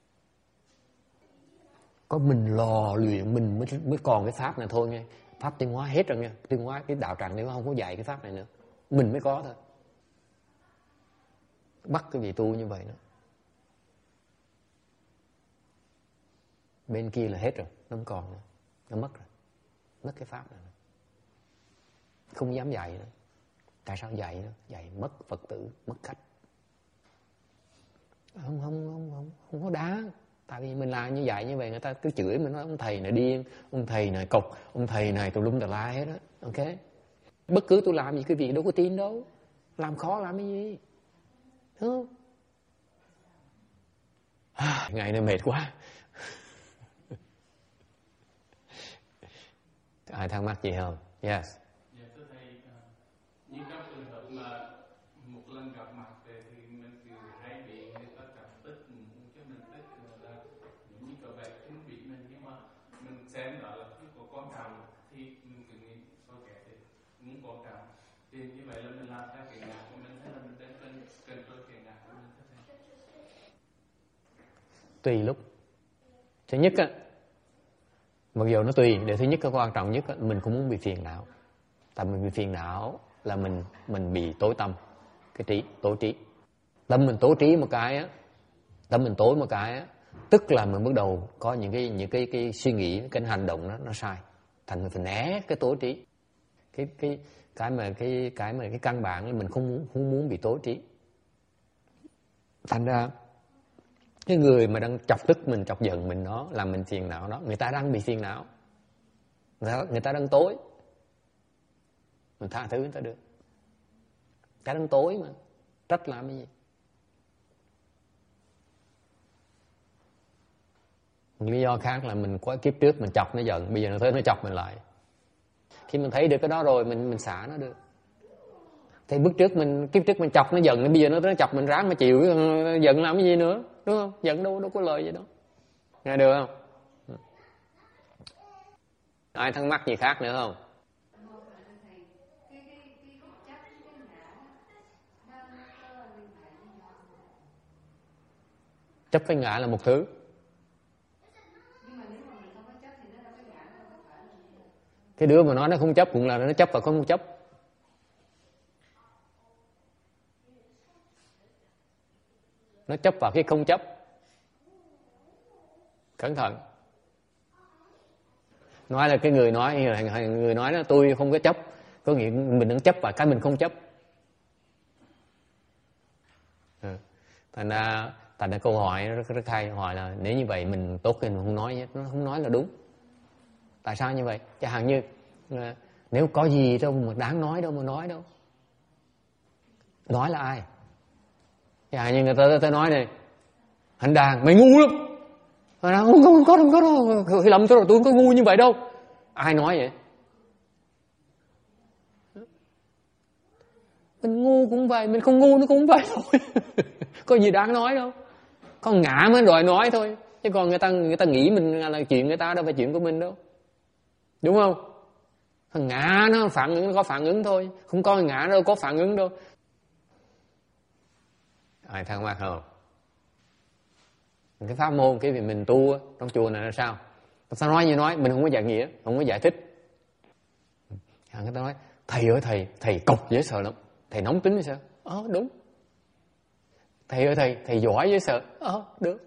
Có mình lò luyện mình mới còn cái pháp này thôi nghe. Pháp Tiến Hóa hết rồi nghe. Tiến Hóa, cái đạo tràng Tiến Hóa không có dạy cái pháp này nữa. Mình mới có thôi. Bắt cái vị tu như vậy đó. Bên kia là hết rồi, nó không còn nữa. Nó mất rồi. Mất cái pháp này. Không dám dạy nữa. Tại sao dạy nữa? Dạy mất Phật tử, mất khách. Không có đá. Tại vì mình làm như vậy người ta cứ chửi mình nói ông thầy này điên, ông thầy này cộc, ông thầy này tùm lum tà la hết á. Ok. Bất cứ tôi làm gì quý vị đâu có tin đâu. Làm khó làm cái gì? Đúng không? Ngày nay mệt quá. Ai thắc mắc gì không? Yes. Dạ thưa thầy, những các trường hợp mà một lần gặp mặt thì mình hay bị người ta cảm tức, cho mình tức là những cái vẻ chính bị mình, nhưng mà mình xem đó là cái có quan trọng thì mình cứ nghĩ có kẻ thì muốn quan trọng, thì như vậy là mình làm theo cái ngã của mình hay là mình đang cần trôi cái ngã của mình? Tùy lúc. Thứ nhất á, mặc dù nó tùy, điều thứ nhất cái quan trọng nhất á, mình cũng muốn bị phiền não. Tại mình bị phiền não là mình bị tối tâm, tối trí. Tâm mình tối trí một cái á, tâm mình tối một cái á, tức là mình bắt đầu có những cái suy nghĩ, cái hành động nó sai. Thành mình phải né cái tối trí. Cái căn bản là mình không muốn bị tối trí. Thành ra cái người mà đang chọc tức mình, chọc giận mình đó, làm mình phiền não đó, người ta đang bị phiền não, người ta đang tối. Mình tha thứ người ta được. Người ta đang tối mà, trách làm cái gì? Một lý do khác là mình có kiếp trước mình chọc nó giận, bây giờ nó tới nó chọc mình lại. Khi mình thấy được cái đó rồi, mình xả nó được. Thì kiếp trước mình chọc nó giận, bây giờ nó tới nó chọc mình ráng mà chịu, giận làm cái gì nữa, đúng không? Giận đâu có lời gì đâu. Nghe được không? Ai thắc mắc gì khác nữa không? Chấp với ngã là một thứ. Cái đứa mà nói nó không chấp cũng là nó chấp và không chấp. Nó chấp vào cái không chấp. Cẩn thận. Nói là cái người nói đó tôi không có chấp, có nghĩa mình đang chấp vào cái mình không chấp. Thành ra câu hỏi rất hay, hỏi là nếu như vậy mình tốt hơn không nói, nó không nói là đúng. Tại sao như vậy? Chẳng hạn như nếu có gì đâu mà đáng nói đâu mà nói đâu. Nói là ai? Chẳng hạn như người ta nói này, Hạnh Đàn mày ngu lắm. Không có đâu, hiểu lầm tôi rồi, tôi không có ngu như vậy đâu. Ai nói vậy? Mình ngu cũng vậy, mình không ngu nó cũng vậy thôi. Có gì đáng nói đâu. Con ngã mới đòi nói thôi. Chứ còn người ta nghĩ mình là chuyện người ta đâu phải chuyện của mình đâu. Đúng không? Thằng ngã nó phản ứng, nó có phản ứng thôi. Không có ngã đâu có phản ứng đâu. Ai thắc mắc không? Cái pháp môn cái việc mình tu trong chùa này là sao? Sao nói như nói, mình không có giải nghĩa, không có giải thích. Người ta nói, thầy ơi thầy cộc dễ sợ lắm. Thầy nóng tính hay sao? Đúng. Thầy ơi thầy giỏi dễ sợ. Được.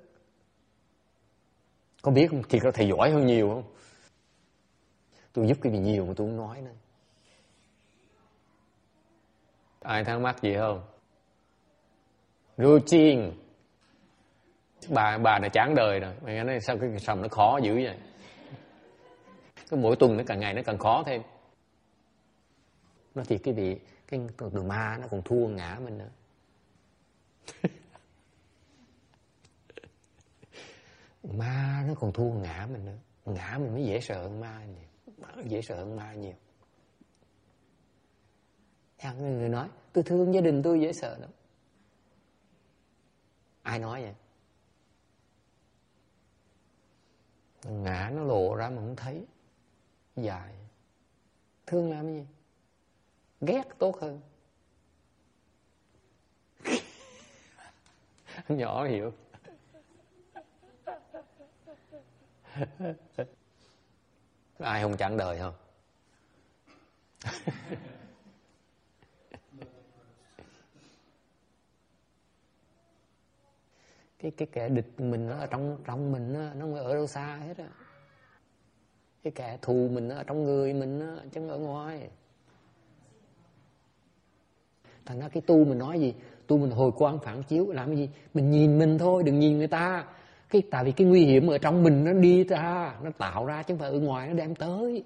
Có biết không? Thì có thầy giỏi hơn nhiều không? Tôi giúp cái gì nhiều mà tôi không nói nữa. Ai thắc mắc gì không? Routine. Bà đã chán đời rồi. Mày nói sao cái sầm nó khó dữ vậy? Cái mỗi tuần nó càng ngày nó càng khó thêm. Nó thì cái vị cái từ ma nó còn thua ngã mình nữa. Ma nó còn thua ngã mình nữa. Ngã mình mới dễ sợ hơn ma nhiều. Dễ sợ hơn ma nhiều. Người nói tôi thương gia đình tôi dễ sợ lắm. Ai nói vậy? Ngã nó lộ ra mà không thấy. Dài. Thương làm cái gì? Ghét tốt hơn. Nhỏ hiểu. Ai không chán đời không? Cái kẻ địch mình nó ở trong mình nó không ở đâu xa hết á. Cái kẻ thù mình nó ở trong người mình á, chứ không ở ngoài. Thành ra cái tu mình nói gì? Tu mình hồi quang phản chiếu làm cái gì? Mình nhìn mình thôi, đừng nhìn người ta. Tại vì cái nguy hiểm ở trong mình nó đi ra, nó tạo ra chứ không phải ở ngoài nó đem tới.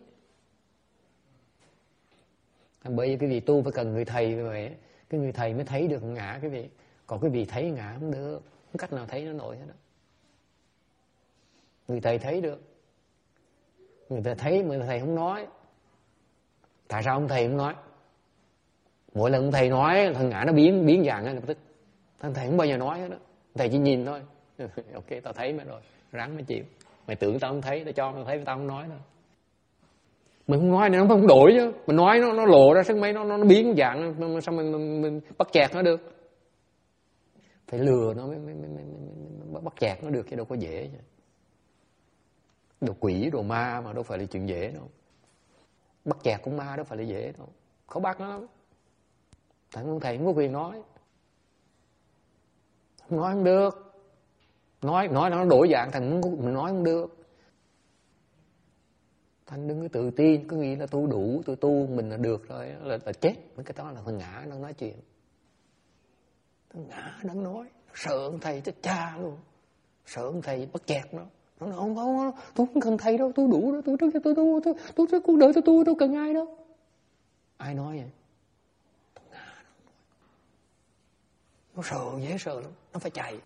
Bởi vì cái vị tu phải cần người thầy như vậy. Cái người thầy mới thấy được ngã cái vị. Còn cái vị thấy ngã không được. Không cách nào thấy nó nổi hết đó. Người thầy thấy được. Người ta thấy mà thầy không nói. Tại sao ông thầy không nói? Mỗi lần ông thầy nói thằng ngã nó biến dạng lập tức. Thằng thầy không bao giờ nói hết đó. Thầy chỉ nhìn thôi. Ok tao thấy mày rồi, ráng mới chịu. Mày tưởng tao không thấy, tao cho tao thấy tao không nói đâu. Mình không nói này nó không đổi chứ. Mình nói nó lộ ra sức mấy nó biến dạng, sao mình bắt chẹt nó được? Phải lừa nó mới bắt chẹt nó được chứ đâu có dễ chứ. Đồ quỷ đồ ma mà đâu phải là chuyện dễ đâu. Bắt chẹt con ma đâu phải là dễ đâu. Khó bắt nó lắm. Thầy không có quyền nói. Không nói không được. Nói nó đổi dạng thành mình nói không được. Thành đừng có tự tin, cứ nghĩ là tu đủ, tôi tu mình là được rồi, là chết. Cái đó là thằng ngã đang nói chuyện. Thằng ngã đang nói, sợ ông thầy chết cha luôn. Sợ ông thầy bắt chẹt nó. Nó nói không, tôi không cần thầy đâu, tôi đủ đó, tôi cuộc đời tôi tu, đâu cần ai đâu. Ai nói vậy? Thằng ngã nó sợ, dễ sợ lắm, nó phải chạy.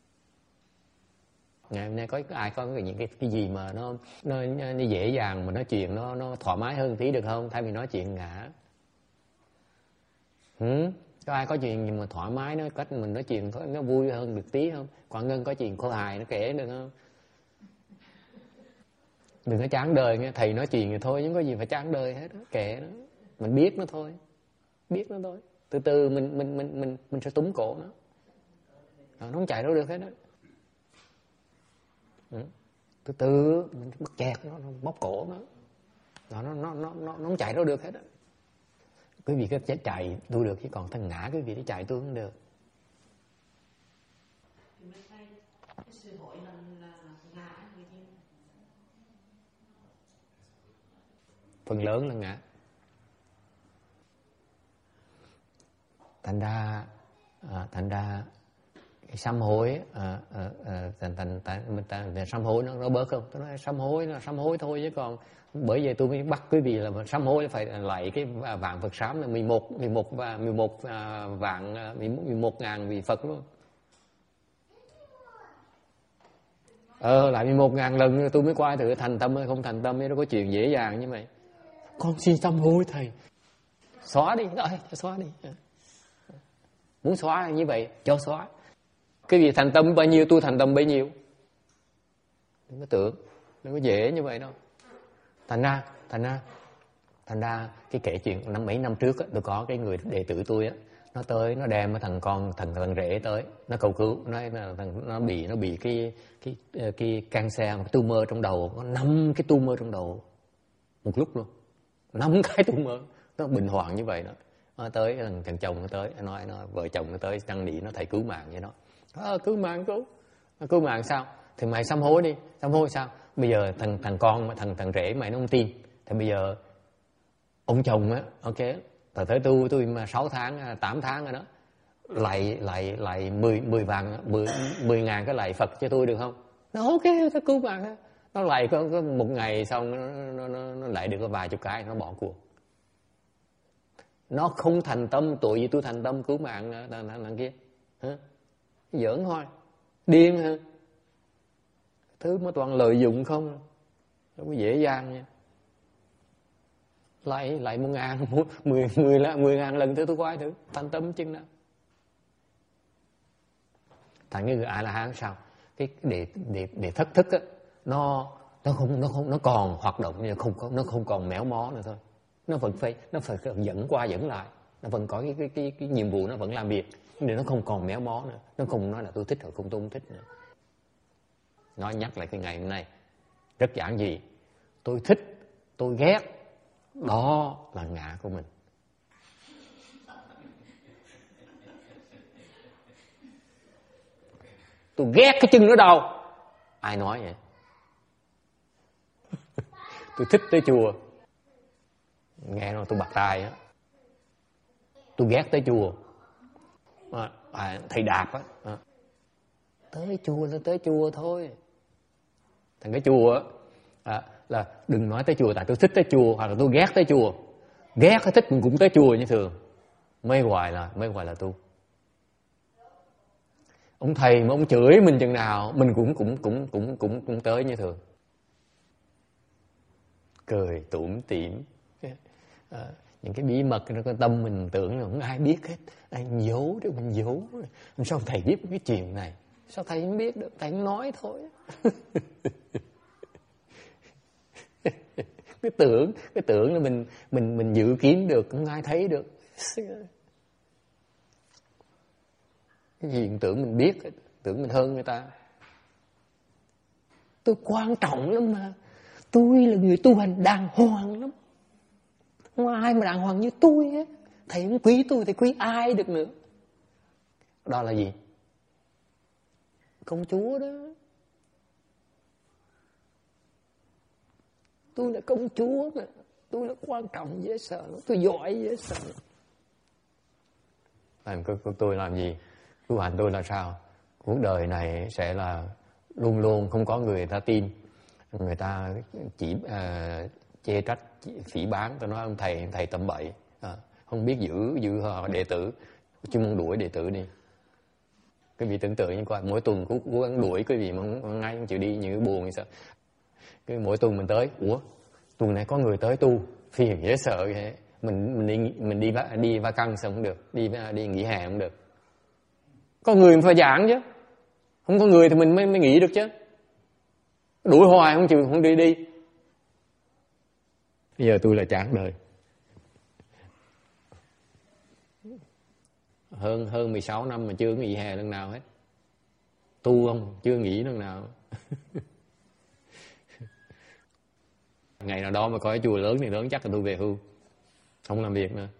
Ngày hôm nay có ai có những cái gì mà nó dễ dàng mà nói chuyện nó thoải mái hơn tí được không? Thay vì nói chuyện ngã. Có ai có chuyện gì mà thoải mái nói cách mình nói chuyện nó vui hơn được tí không? Quảng Ngân có chuyện khô hài nó kể được không? Đừng có chán đời nghe, thầy nói chuyện thì thôi, nhưng có gì phải chán đời hết, kệ nó. Mình biết nó thôi. Biết nó thôi. Từ từ mình sẽ túm cổ nó. Nó không chạy đâu được hết đó. Từ từ mình bắt chẹt nó bóp cổ nó không chạy đâu được hết á. Quý vị cái chạy tôi được chứ còn thằng ngã quý vị đi chạy tôi không được. phần lớn là ngã. Thành ra cái sám hối, sám hối nó bớt không? Tôi nói sám hối thôi, chứ còn bởi vậy tôi mới bắt quý vị là sám hối phải lại cái vạn Phật sám là 11.000 vị Phật luôn. Lại 11.000 lần tôi mới qua thử thành tâm hay không thành tâm, nó có chuyện dễ dàng như vậy. Con xin sám hối thầy. Xóa đi, xóa đi. Muốn xóa như vậy cho xóa. Cái gì thành tâm bao nhiêu tôi thành tâm bấy nhiêu. Đừng có tưởng, đừng có dễ như vậy đâu. Thành ra cái kể chuyện mấy năm trước á, tôi có cái người đệ tử tôi á, nó tới nó đem cái thằng rể tới, nó cầu cứu, nó bị cái cancer, một tumor trong đầu, có 5 cái tumor trong đầu một lúc luôn, 5 cái tumor, nó bình hoàng như vậy đó. Nó tới thằng chồng nó tới, nó vợ chồng nó tới năn nỉ nó thầy cứu mạng vậy đó. Cứu mạng sao? Thì mày sám hối đi. Sám hối sao? Bây giờ thằng rể mày nó không tin. Thì bây giờ ông chồng á, ok, tới tôi mà 6 tháng, 8 tháng rồi đó, lại 10.000 cái lạy Phật cho tôi được không? Nó ok, tôi cứu mạng. Nó lại có một ngày xong nó lại được có vài chục cái, nó bỏ cuộc. Nó không thành tâm, tội gì tôi thành tâm cứu mạng thằng kia. Hả? Giỡn thôi, điên hả? Thứ mà toàn lợi dụng không, đâu có dễ dàng nha. Lại 10.000 lần thứ tôi quay thử thành tâm chừng nào. Thành cái người A-la-hán sao? Cái để thất thức á, nó còn hoạt động, nhưng nó không còn méo mó nữa thôi. Nó phải dẫn qua dẫn lại, nó vẫn có cái nhiệm vụ, nó vẫn làm việc, nhưng nó không còn méo mó nữa. Nó không nói là tôi thích hoặc tôi không thích nữa. Nói nhắc lại cái ngày hôm nay rất giản dị. Tôi thích, tôi ghét, đó là ngã của mình. Tôi ghét cái chân nó đâu? Ai nói vậy? Tôi thích tới chùa, nghe nói tôi bạc tai á. Tôi ghét tới chùa. Thầy Đạt á, tới chùa là tới chùa thôi. Thành cái chùa á, là đừng nói tới chùa, tại tôi thích tới chùa hoặc là tôi ghét tới chùa. Ghét hay thích cũng tới chùa như thường. Mấy hoài là tu. Ông thầy mà ông chửi mình chừng nào mình cũng tới như thường. Cười tủm tỉm. Những cái bí mật trong cái tâm mình tưởng là không ai biết hết. Anh giấu để mình giấu. Sao thầy biết cái chuyện này? Sao thầy không biết được? Thầy nói thôi. Cái tưởng là mình dự kiến được, không ai thấy được. Cái gì cũng tưởng mình biết, tưởng mình hơn người ta. Tôi quan trọng lắm mà. Tôi là người tu hành đàng hoàng lắm. Không ai mà đàng hoàng như tôi á. Thầy không quý tôi thì quý ai được nữa. Đó là gì? Công chúa đó. Tôi là công chúa mà. Tôi là quan trọng dễ sợ. Tôi giỏi dễ sợ. Tôi làm gì? Tu hành tôi là sao? Cuộc đời này sẽ là luôn luôn không có người ta tin. Người ta chỉ chê trách, phỉ báng. Tôi nói ông thầy tầm bậy, không biết giữ đệ tử, chứ muốn đuổi đệ tử đi. Quý vị tưởng tượng như coi, mỗi tuần cố gắng đuổi quý vị mà ngay không chịu đi, như buồn như sợ. Cái mỗi tuần mình tới, tuần này có người tới tu, phiền dễ sợ vậy. Mình đi vacăng xong không được, đi nghỉ hè không được. Có người mình phải giảng chứ, không có người thì mình mới nghỉ được chứ. Đuổi hoài không chịu, không đi. Bây giờ tôi là chán đời. Hơn 16 năm mà chưa nghỉ hè lần nào hết. Tu không, chưa nghỉ lần nào. Ngày nào đó mà có cái chùa lớn thì lớn chắc là tôi về hưu, không làm việc nữa.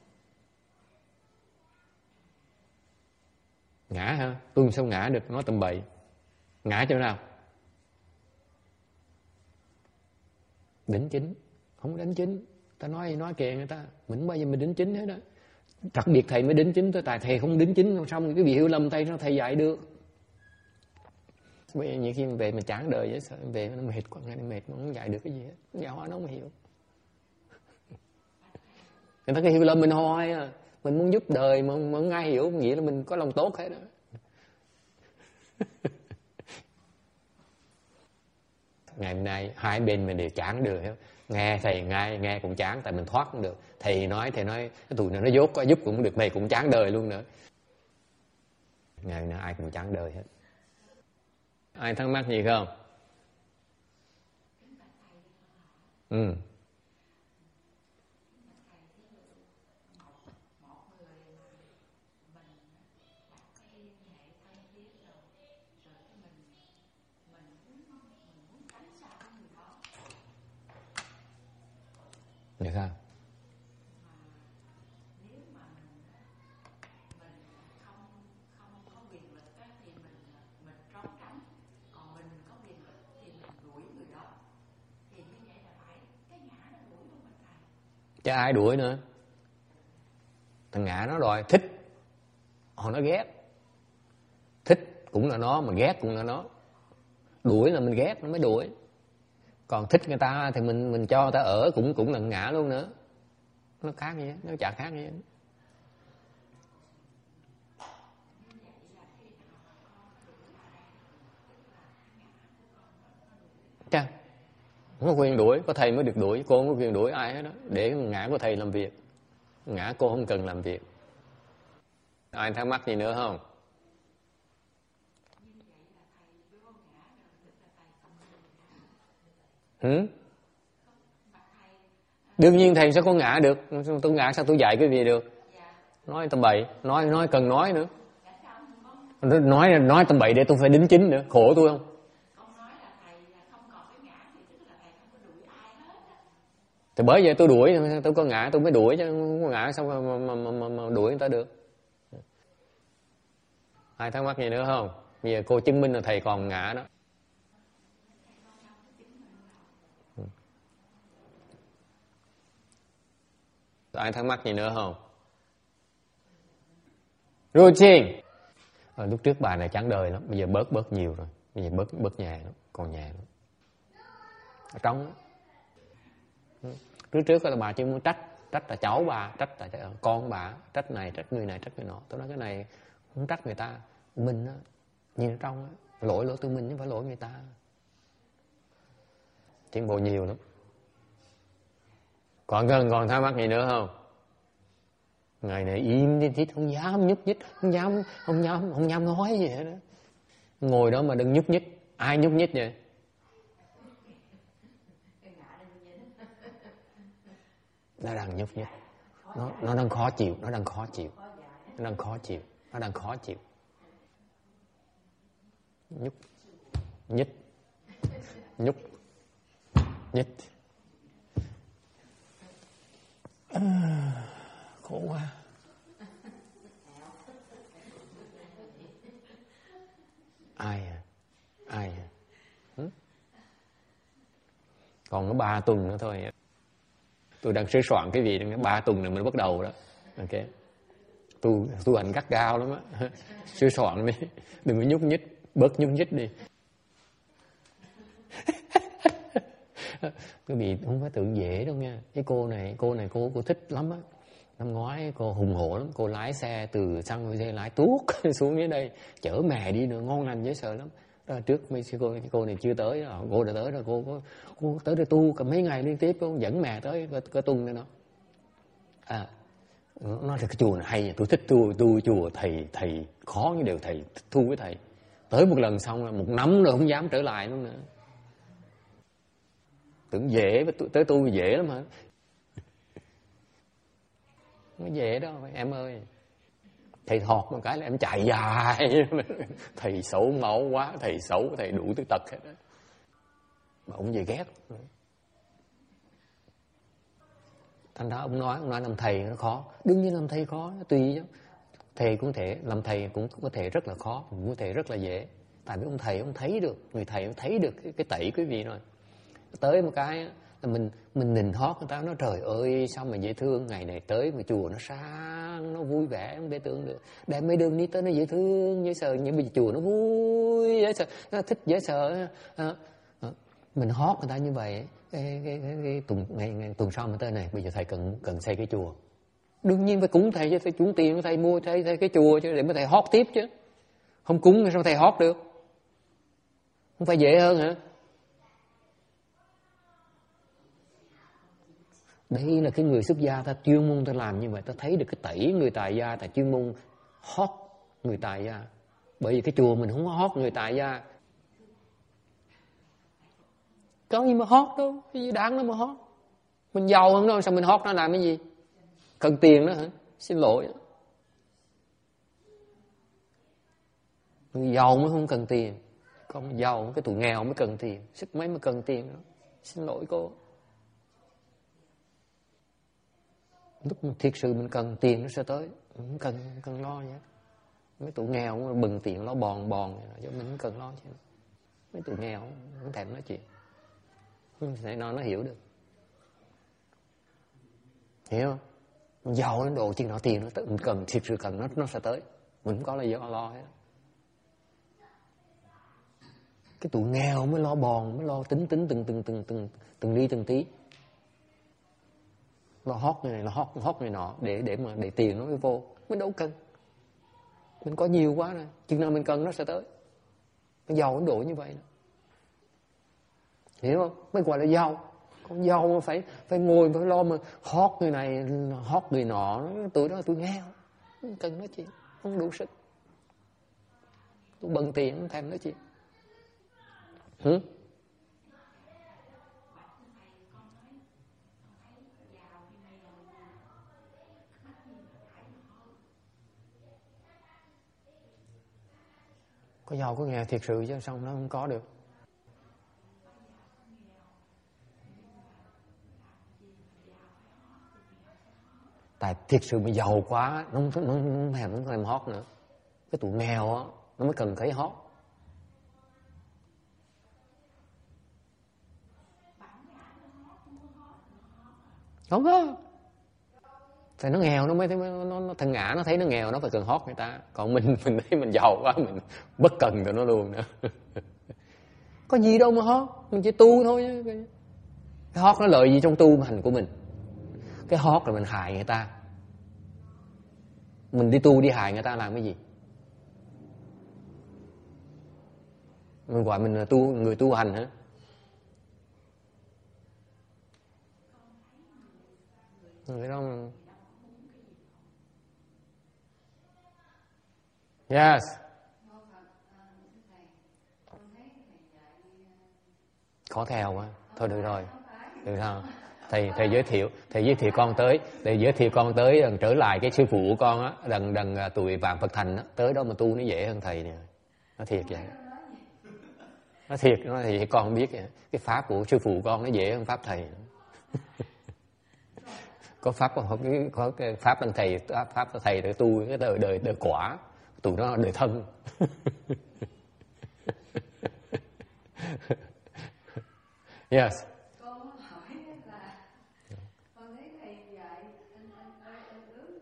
Ngã hả? Tôi sao ngã được, nói tầm bậy. Ngã chỗ nào? Đính chính. Không đính chính. Ta nói kìa người ta, mình bao giờ mình đính chính hết đó. Đặc biệt thầy mới đính chính, tại thầy không đính chính xong cái vị hiểu lầm thầy dạy được. Bây giờ nhiều khi mình về mình chán đời vậy, sợ về nó mệt quá, nó mệt mà không dạy được cái gì hết. Giáo hóa nó không hiểu. Người ta cái hiểu lầm mình hoài à. Mình muốn giúp đời mà không ai hiểu, nghĩa là mình có lòng tốt hết đó. Ngày hôm nay hai bên mình đều chán đời hết. Nghe thầy nghe cũng chán, tại mình thoát không được. Thầy nói cái tụi này nó dốt quá, giúp cũng không được, mày cũng chán đời luôn nữa. Ngày hôm nay ai cũng chán đời hết. Ai thắc mắc gì không? Ừ. Được không? Nếu mà mình không có quyền lực thì mình trốn tránh, còn mình có quyền lực thì mình đuổi người đó, thì như vậy là phải cái ngã nó đuổi luôn mình thầy. Chứ ai đuổi nữa? Thằng ngã nó đòi thích, nó ghét. Thích cũng là nó, mà ghét cũng là nó. Đuổi là mình ghét nó mới đuổi. Còn thích người ta thì mình cho người ta ở cũng là ngã luôn nữa. Nó khác gì hết, nó chả khác gì hết. Chà, không có quyền đuổi, có thầy mới được đuổi, cô không có quyền đuổi ai hết đó. Để ngã của thầy làm việc. Ngã cô không cần làm việc. Ai thắc mắc gì nữa không? Đương nhiên thầy sẽ có ngã được. Tôi ngã sao tôi dạy cái gì được? Nói tầm bậy, nói cần nói nữa. Nói tầm bậy để tôi phải đính chính nữa, khổ tôi không? Thì bởi vậy tôi đuổi, tôi có ngã tôi mới đuổi, chứ không có ngã sao mà đuổi người ta được. Ai thắc mắc gì nữa không? Bây giờ cô chứng minh là thầy còn ngã đó. Ai thắc mắc gì nữa không? Routine. Lúc trước bà này chán đời lắm, bây giờ bớt nhiều rồi. Bây giờ bớt nhẹ lắm, còn nhẹ lắm. Ở trong đó. Trước là bà chỉ muốn trách là cháu bà, trách là con bà, trách này, trách người này, trách người nọ. Tôi nói cái này không trách người ta, mình á, nhìn ở trong á, lỗi từ mình chứ không phải lỗi người ta. Tiến bộ nhiều lắm. Còn thắc mắc gì nữa không? Ngày này im đi, không dám nhúc nhích, không dám nói gì hết đó. Ngồi đó mà đừng nhúc nhích. Ai nhúc nhích vậy? Nó đang nhúc nhích. Nó đang khó chịu, nó đang khó chịu. Nhích. Khổ quá. Ai à? Còn có 3 tuần nữa thôi. Tôi đang sửa soạn cái gì, 3 tuần nữa mới bắt đầu đó. Ok. Tu hành gắt gao lắm á. Sửa soạn đi, đừng có nhúc nhích, bớt nhúc nhích đi. Cái vị không phải tưởng dễ đâu nha. Cái cô này cô thích lắm á. Năm ngoái cô hùng hổ lắm, cô lái xe từ San Jose lái tuốt xuống dưới đây, chở mẹ đi nữa, ngon lành dễ sợ lắm. Đó, trước Mexico cô này chưa tới, cô đã tới rồi, cô tới đây tu cả mấy ngày liên tiếp, cô dẫn mẹ tới cả tuần này nó. Nói là cái chùa này hay, tôi thích tu chùa, thầy khó như đều thầy thu với thầy. Tới một lần xong là 1 năm rồi không dám trở lại luôn nữa. Tưởng dễ, tới tu dễ lắm hả? Nó dễ đó em ơi. Thầy thọt một cái là em chạy dài. Thầy xấu máu quá, thầy xấu, thầy đủ thứ tật hết đó. Mà ông về ghét. Thành ra ông nói làm thầy nó khó. Đương nhiên làm thầy khó, tùy chứ. Thầy cũng thể, làm thầy cũng có thể rất là khó, cũng có thể rất là dễ. Tại vì ông thầy ông thấy được, người thầy ông thấy được cái tẩy quý vị rồi. Tới một cái mình nịnh hót người ta, nói trời ơi sao mà dễ thương, ngày này tới mà chùa nó sáng, nó vui vẻ, không thể tưởng được. Đem mấy đường đi tới nó dễ thương, dễ sợ, nhưng bây giờ chùa nó vui, dễ sợ, nó thích dễ sợ. Mình hót người ta như vậy, ngày tuần sau mình tới này, bây giờ thầy cần xây cái chùa. Đương nhiên phải cúng thầy chứ, thầy trúng tiền thầy mua thầy cái chùa chứ, để mà thầy hót tiếp chứ. Không cúng sao thầy hót được? Không phải dễ hơn hả? Đây là cái người xuất gia, ta chuyên môn ta làm như vậy, ta thấy được cái tẩy người tại gia, ta chuyên môn hót người tại gia. Bởi vì cái chùa mình không có hót người tại gia. Có gì mà hót đâu, cái gì đáng đâu mà hót. Mình giàu hơn đâu, sao mình hót nó làm cái gì? Cần tiền đó hả? Xin lỗi. Người giàu mới không cần tiền. Còn giàu, cái tụi nghèo mới cần tiền. Sức mấy mới cần tiền đó. Xin lỗi cô. Lúc thiệt sự mình cần tiền nó sẽ tới. Mình cần lo vậy. Mấy tụi nghèo nó bừng tiền lo bòn chứ mình không cần lo chứ. Mấy tụi nghèo không thèm nói chuyện. Nó hiểu được. Hiểu không? Giàu nó đồ chuyện nọ tiền nó mình cần, thiệt sự cần nó sẽ tới. Mình không có là do lo hết. Cái tụi nghèo mới lo bòn, mới lo tính từng ly từng tí. Lo hót người này, lo hót người nọ để tiền nó mới vô. Mình đâu cần. Mình có nhiều quá rồi, chừng nào mình cần nó sẽ tới. Cái giàu nó đổ như vậy đó. Hiểu không? Mới gọi là giàu. Con giàu mà phải ngồi phải lo mà hót người này, hót người nọ, tụi đó tụi nghèo. Không cần nói chuyện, không đủ sức. Tụi bần tiền không thèm nói chuyện. Có giàu có nghèo thiệt sự chứ sao nó không có được. Tại thiệt sự mà giàu quá nó không thèm hót nữa. Cái tụi nghèo á nó mới cần thấy hót. Không có. Tại nó nghèo nó mới thấy nó thân ngã, nó thấy nó nghèo nó phải cần hót người ta. Còn mình thấy mình giàu quá mình bất cần tụi nó luôn nữa. Có gì đâu mà hót, mình chỉ tu thôi. Cái hót nó lợi gì trong tu hành của mình? Cái hót là mình hại người ta. Mình đi tu đi hại người ta làm cái gì? Mình gọi mình là người tu hành hả? Cái đó mà... Yes. Khó theo quá. Thôi được rồi. Được rồi. Thầy giới thiệu con tới, thầy giới thiệu con tới trở lại cái sư phụ của con á, đằng tụi Vạn Phật Thành á, tới đó mà tu nó dễ hơn thầy nè. Nó thiệt vậy. Nó thiệt con không biết vậy. Cái pháp của sư phụ con nó dễ hơn pháp thầy. Có pháp có cái pháp đằng thầy, pháp thầy để tu cái đời quả, tụi nó đời thân. Yes. Con muốn hỏi là con thấy thầy dạy anh ước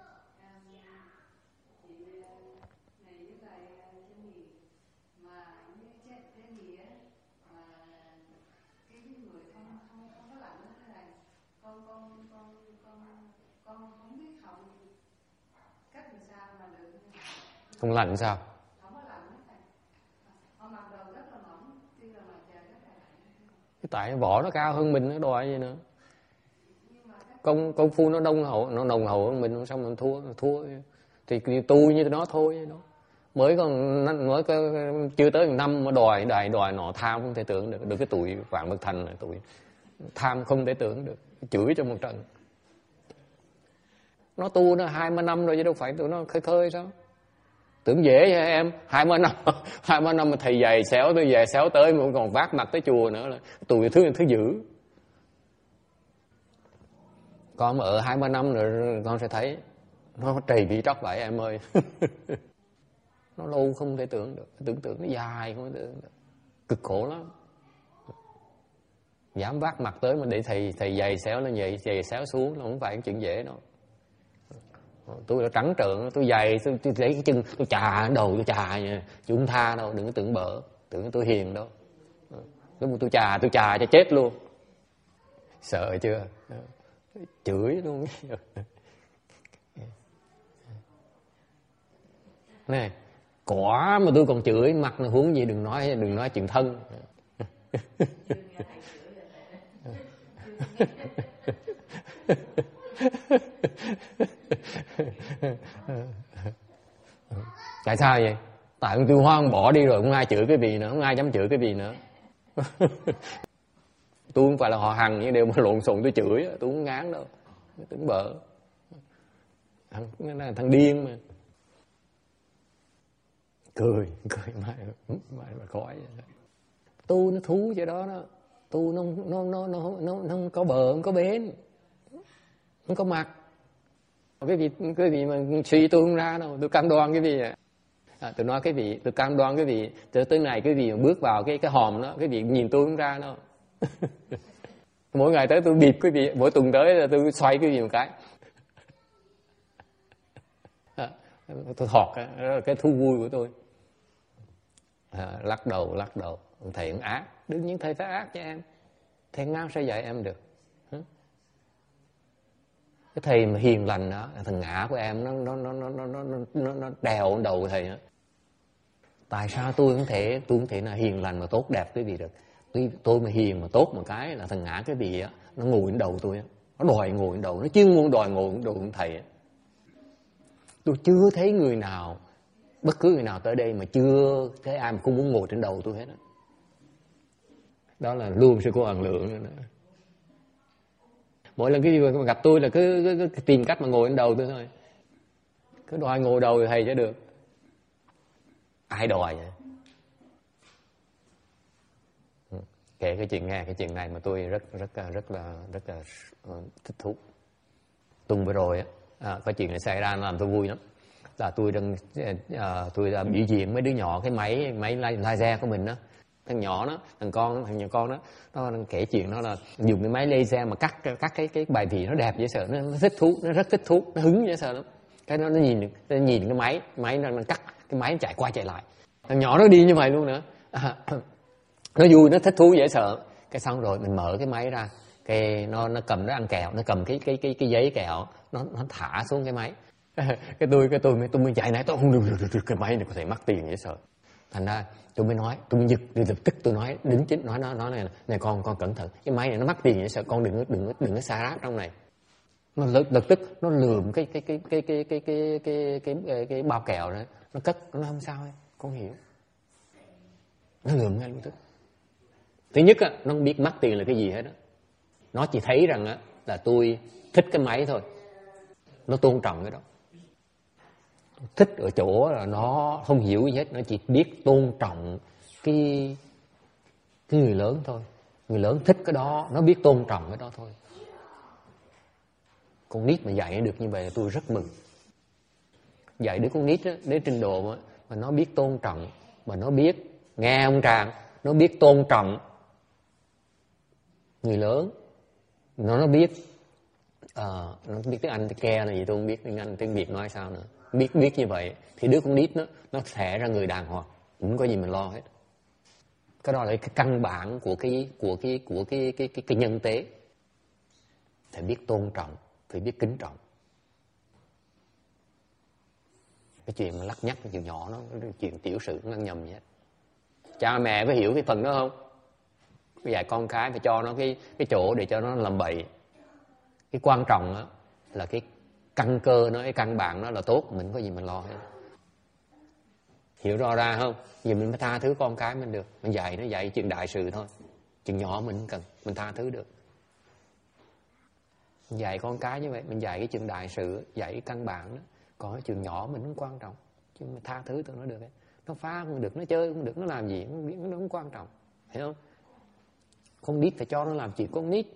chị này với thầy trên gì mà như cái gì á mà cái người không có lạnh đó thầy, con không biết học cách làm sao mà được. Không lạnh sao? Không có lạnh đó thầy. Họ mặc đồ rất là mỏng, tuy là mặt trời rất là lạnh. Cái tại vỏ nó cao hơn mình nó đòi gì nữa. Công phu nó nồng hậu hơn mình, xong mình thua thì tu như nó thôi đó. Mới chưa tới 1 năm mà đòi nọ tham không thể tưởng được cái tụi Vạn Phật Thành này, tụi tham không thể tưởng được, chửi cho một trận. Nó tu nó 20 năm rồi chứ đâu phải tụi nó khơi sao? Tưởng dễ vậy em, 20 năm mà thầy dày xéo tới mà còn vác mặt tới chùa nữa là tụi thứ dữ. Con mà ở 20 năm rồi con sẽ thấy nó trầy vị tróc vậy em ơi. Nó lâu không thể tưởng được, tưởng tượng nó dài không thể tưởng được, cực khổ lắm. Dám vác mặt tới mà để thầy giày xéo lên vậy, giày xéo xuống, nó không phải chuyện dễ đâu. Tôi là trắng trợn, tôi giày, tôi lấy cái chân, tôi chà đầu, tôi chà nha, chứ không tha đâu, đừng có tưởng bở, tưởng tôi hiền đâu. Lúc mà tôi chà cho chết luôn. Sợ chưa? Chửi luôn. Này, quả mà tôi còn chửi, mặt nó huống gì đừng nói chuyện thân. Tại sao vậy? Tại con Tiêu Hoang bỏ đi rồi, không ai chửi cái gì nữa, không ai dám chửi cái gì nữa. Tôi không phải là họ Hằng những điều mà lộn xộn tôi chửi, tôi không ngán đâu, tính bợ. Thằng điên mà. Cười mãi mà khỏi. Tu nó thú cho đó đó. Tu nó không có bờ, không có bến, không có mặt. Cái gì mà suy tôi không ra đâu, tôi cam đoan cái gì tôi nói cái gì, tôi cam đoan cái gì, tới này cái gì mà bước vào cái hòm đó, cái gì nhìn tôi không ra đâu. Mỗi ngày tới tôi bịp cái gì, mỗi tuần tới là tôi xoay cái gì một cái. Tôi thọt, đó là cái thú vui của tôi. Lắc đầu. Thầy cũng ác, đương nhiên thầy phải ác cho em. Thầy ngao sao dạy em được? Cái thầy mà hiền lành đó, thằng ngã của em nó đèo đầu thầy đó. Tại sao tôi không thể là hiền lành mà tốt đẹp cái gì được? Tôi mà hiền mà tốt một cái là thằng ngã cái gì á, nó ngồi trên đầu tôi á, nó đòi ngồi trên đầu, nó chuyên muốn đòi ngồi trên đầu của thầy á. Tôi chưa thấy người nào, bất cứ người nào tới đây mà chưa thấy ai mà cũng muốn ngồi trên đầu tôi hết á. Đó là luôn sự có ẩn lượng nữa. Mỗi lần cái gì mà gặp tôi là cứ tìm cách mà ngồi trên đầu tôi thôi. Cứ đòi ngồi đầu thì thầy cho được. Ai đòi vậy? Kể cái chuyện này mà tôi rất là thích thú. Tuần vừa rồi á, có chuyện này xảy ra làm tôi vui lắm. Là tôi đã biểu diễn mấy đứa nhỏ cái máy laser của mình đó. Thằng nhỏ con đó nó kể chuyện nó là dùng cái máy laser mà cắt cái bài vị nó đẹp dễ sợ, nó thích thú, nó rất thích thú, nó hứng dễ sợ lắm. Cái nó nhìn cái máy nó cắt cái máy chạy qua chạy lại, thằng nhỏ nó đi như vậy luôn nữa. Nó vui, nó thích thú dễ sợ. Cái xong rồi mình mở cái máy ra, cái nó cầm nó ăn kẹo, nó cầm cái giấy kẹo, nó thả xuống cái máy. Cái tôi mới chạy này, tôi không được, cái máy này có thể mắc tiền dễ sợ. Thành ra tôi mới nói, tôi mới giật, lập tức tôi nói đính chính, nói này con cẩn thận, cái máy này nó mắc tiền dễ sợ, con đừng có xả rác trong này. Nó lập tức nó lườm cái bao kẹo đó, nó cất, nó không sao ấy, con hiểu. Nó lườm ngay lập tức. Thứ nhất á, nó không biết mắc tiền là cái gì hết á. Nó chỉ thấy rằng á là tôi thích cái máy thôi. Nó tôn trọng cái đó. Thích ở chỗ là nó không hiểu gì hết, nó chỉ biết tôn trọng cái người lớn thôi. Người lớn thích cái đó, nó biết tôn trọng cái đó thôi. Con nít mà dạy được như vậy là tôi rất mừng. Dạy đứa con nít á, đến trình độ mà nó biết tôn trọng, mà nó biết nghe ông Tràng, nó biết tôn trọng người lớn, nó biết tiếng Anh tiếng ke là gì tôi không biết, tiếng Anh tiếng Việt nói sao nữa, biết như vậy thì đứa con nít nó sẽ ra người đàng hoàng, không có gì mình lo hết. Cái đó là cái căn bản của cái nhân tế. Phải biết tôn trọng, phải biết kính trọng. Cái chuyện mà lắc nhắc cái chuyện nhỏ nó chuyện tiểu sự nó nhầm vậy. Cha mẹ phải hiểu cái phần đó không? Cái dạy con cái phải cho nó cái chỗ để cho nó làm bậy. Cái quan trọng đó là cái căn cơ nó, cái căn bản nó là tốt, mình có gì mình lo hết. Hiểu rõ ra không? Giờ mình phải tha thứ con cái mình được. Mình dạy chuyện đại sự thôi. Chuyện nhỏ mình không cần, mình tha thứ được. Mình dạy con cái như vậy, mình dạy cái chuyện đại sự, dạy cái căn bản đó. Còn cái chuyện nhỏ mình không quan trọng, chứ mình tha thứ tụi nó được. Nó phá không được, nó chơi không được, nó làm gì không biết, nó không quan trọng, hiểu không? Con nít phải cho nó làm chuyện con nít.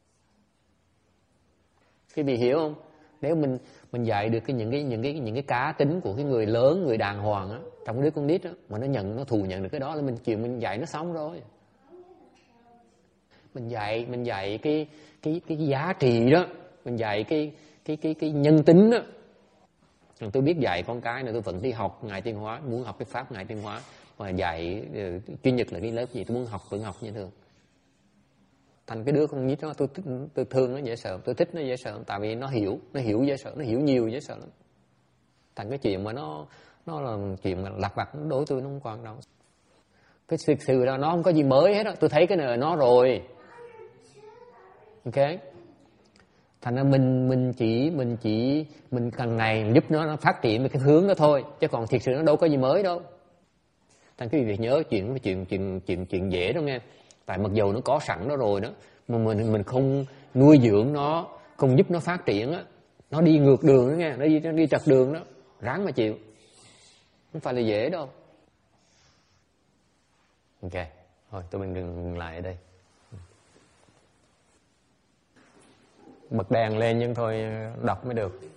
Cái gì hiểu không? Nếu mình dạy được những cái cá tính của cái người lớn, người đàng hoàng á, trong đứa con nít á, mà nó thù nhận được cái đó là chuyện mình dạy nó xong rồi. Mình dạy cái giá trị đó, mình dạy cái nhân tính đó. Tôi biết dạy con cái này, tôi vẫn đi học Ngài Tiên Hóa, muốn học cái pháp Ngài Tiên Hóa, mà dạy Chủ nhật là cái lớp gì tôi muốn học vẫn học như thường. Thành cái đứa con nít đó tôi thương nó dễ sợ, tôi thích nó dễ sợ, tại vì nó hiểu dễ sợ, nó hiểu nhiều dễ sợ lắm. Thành cái chuyện mà nó là chuyện mà lặt vặt đối với tôi nó không quan đâu. Cái sự đó nó không có gì mới hết đó, tôi thấy cái này là nó rồi. Ok. Thành ra mình càng ngày giúp nó phát triển với cái hướng đó thôi, chứ còn thiệt sự nó đâu có gì mới đâu. Thành cái việc nhớ chuyện dễ đó nghe. Tại mặc dù nó có sẵn đó rồi đó, mà mình không nuôi dưỡng nó, không giúp nó phát triển á, nó đi ngược đường đó nghe, nó đi trật đường đó, ráng mà chịu. Không phải là dễ đâu. Ok, thôi tụi mình dừng lại ở đây. Bật đèn lên nhưng thôi đọc mới được.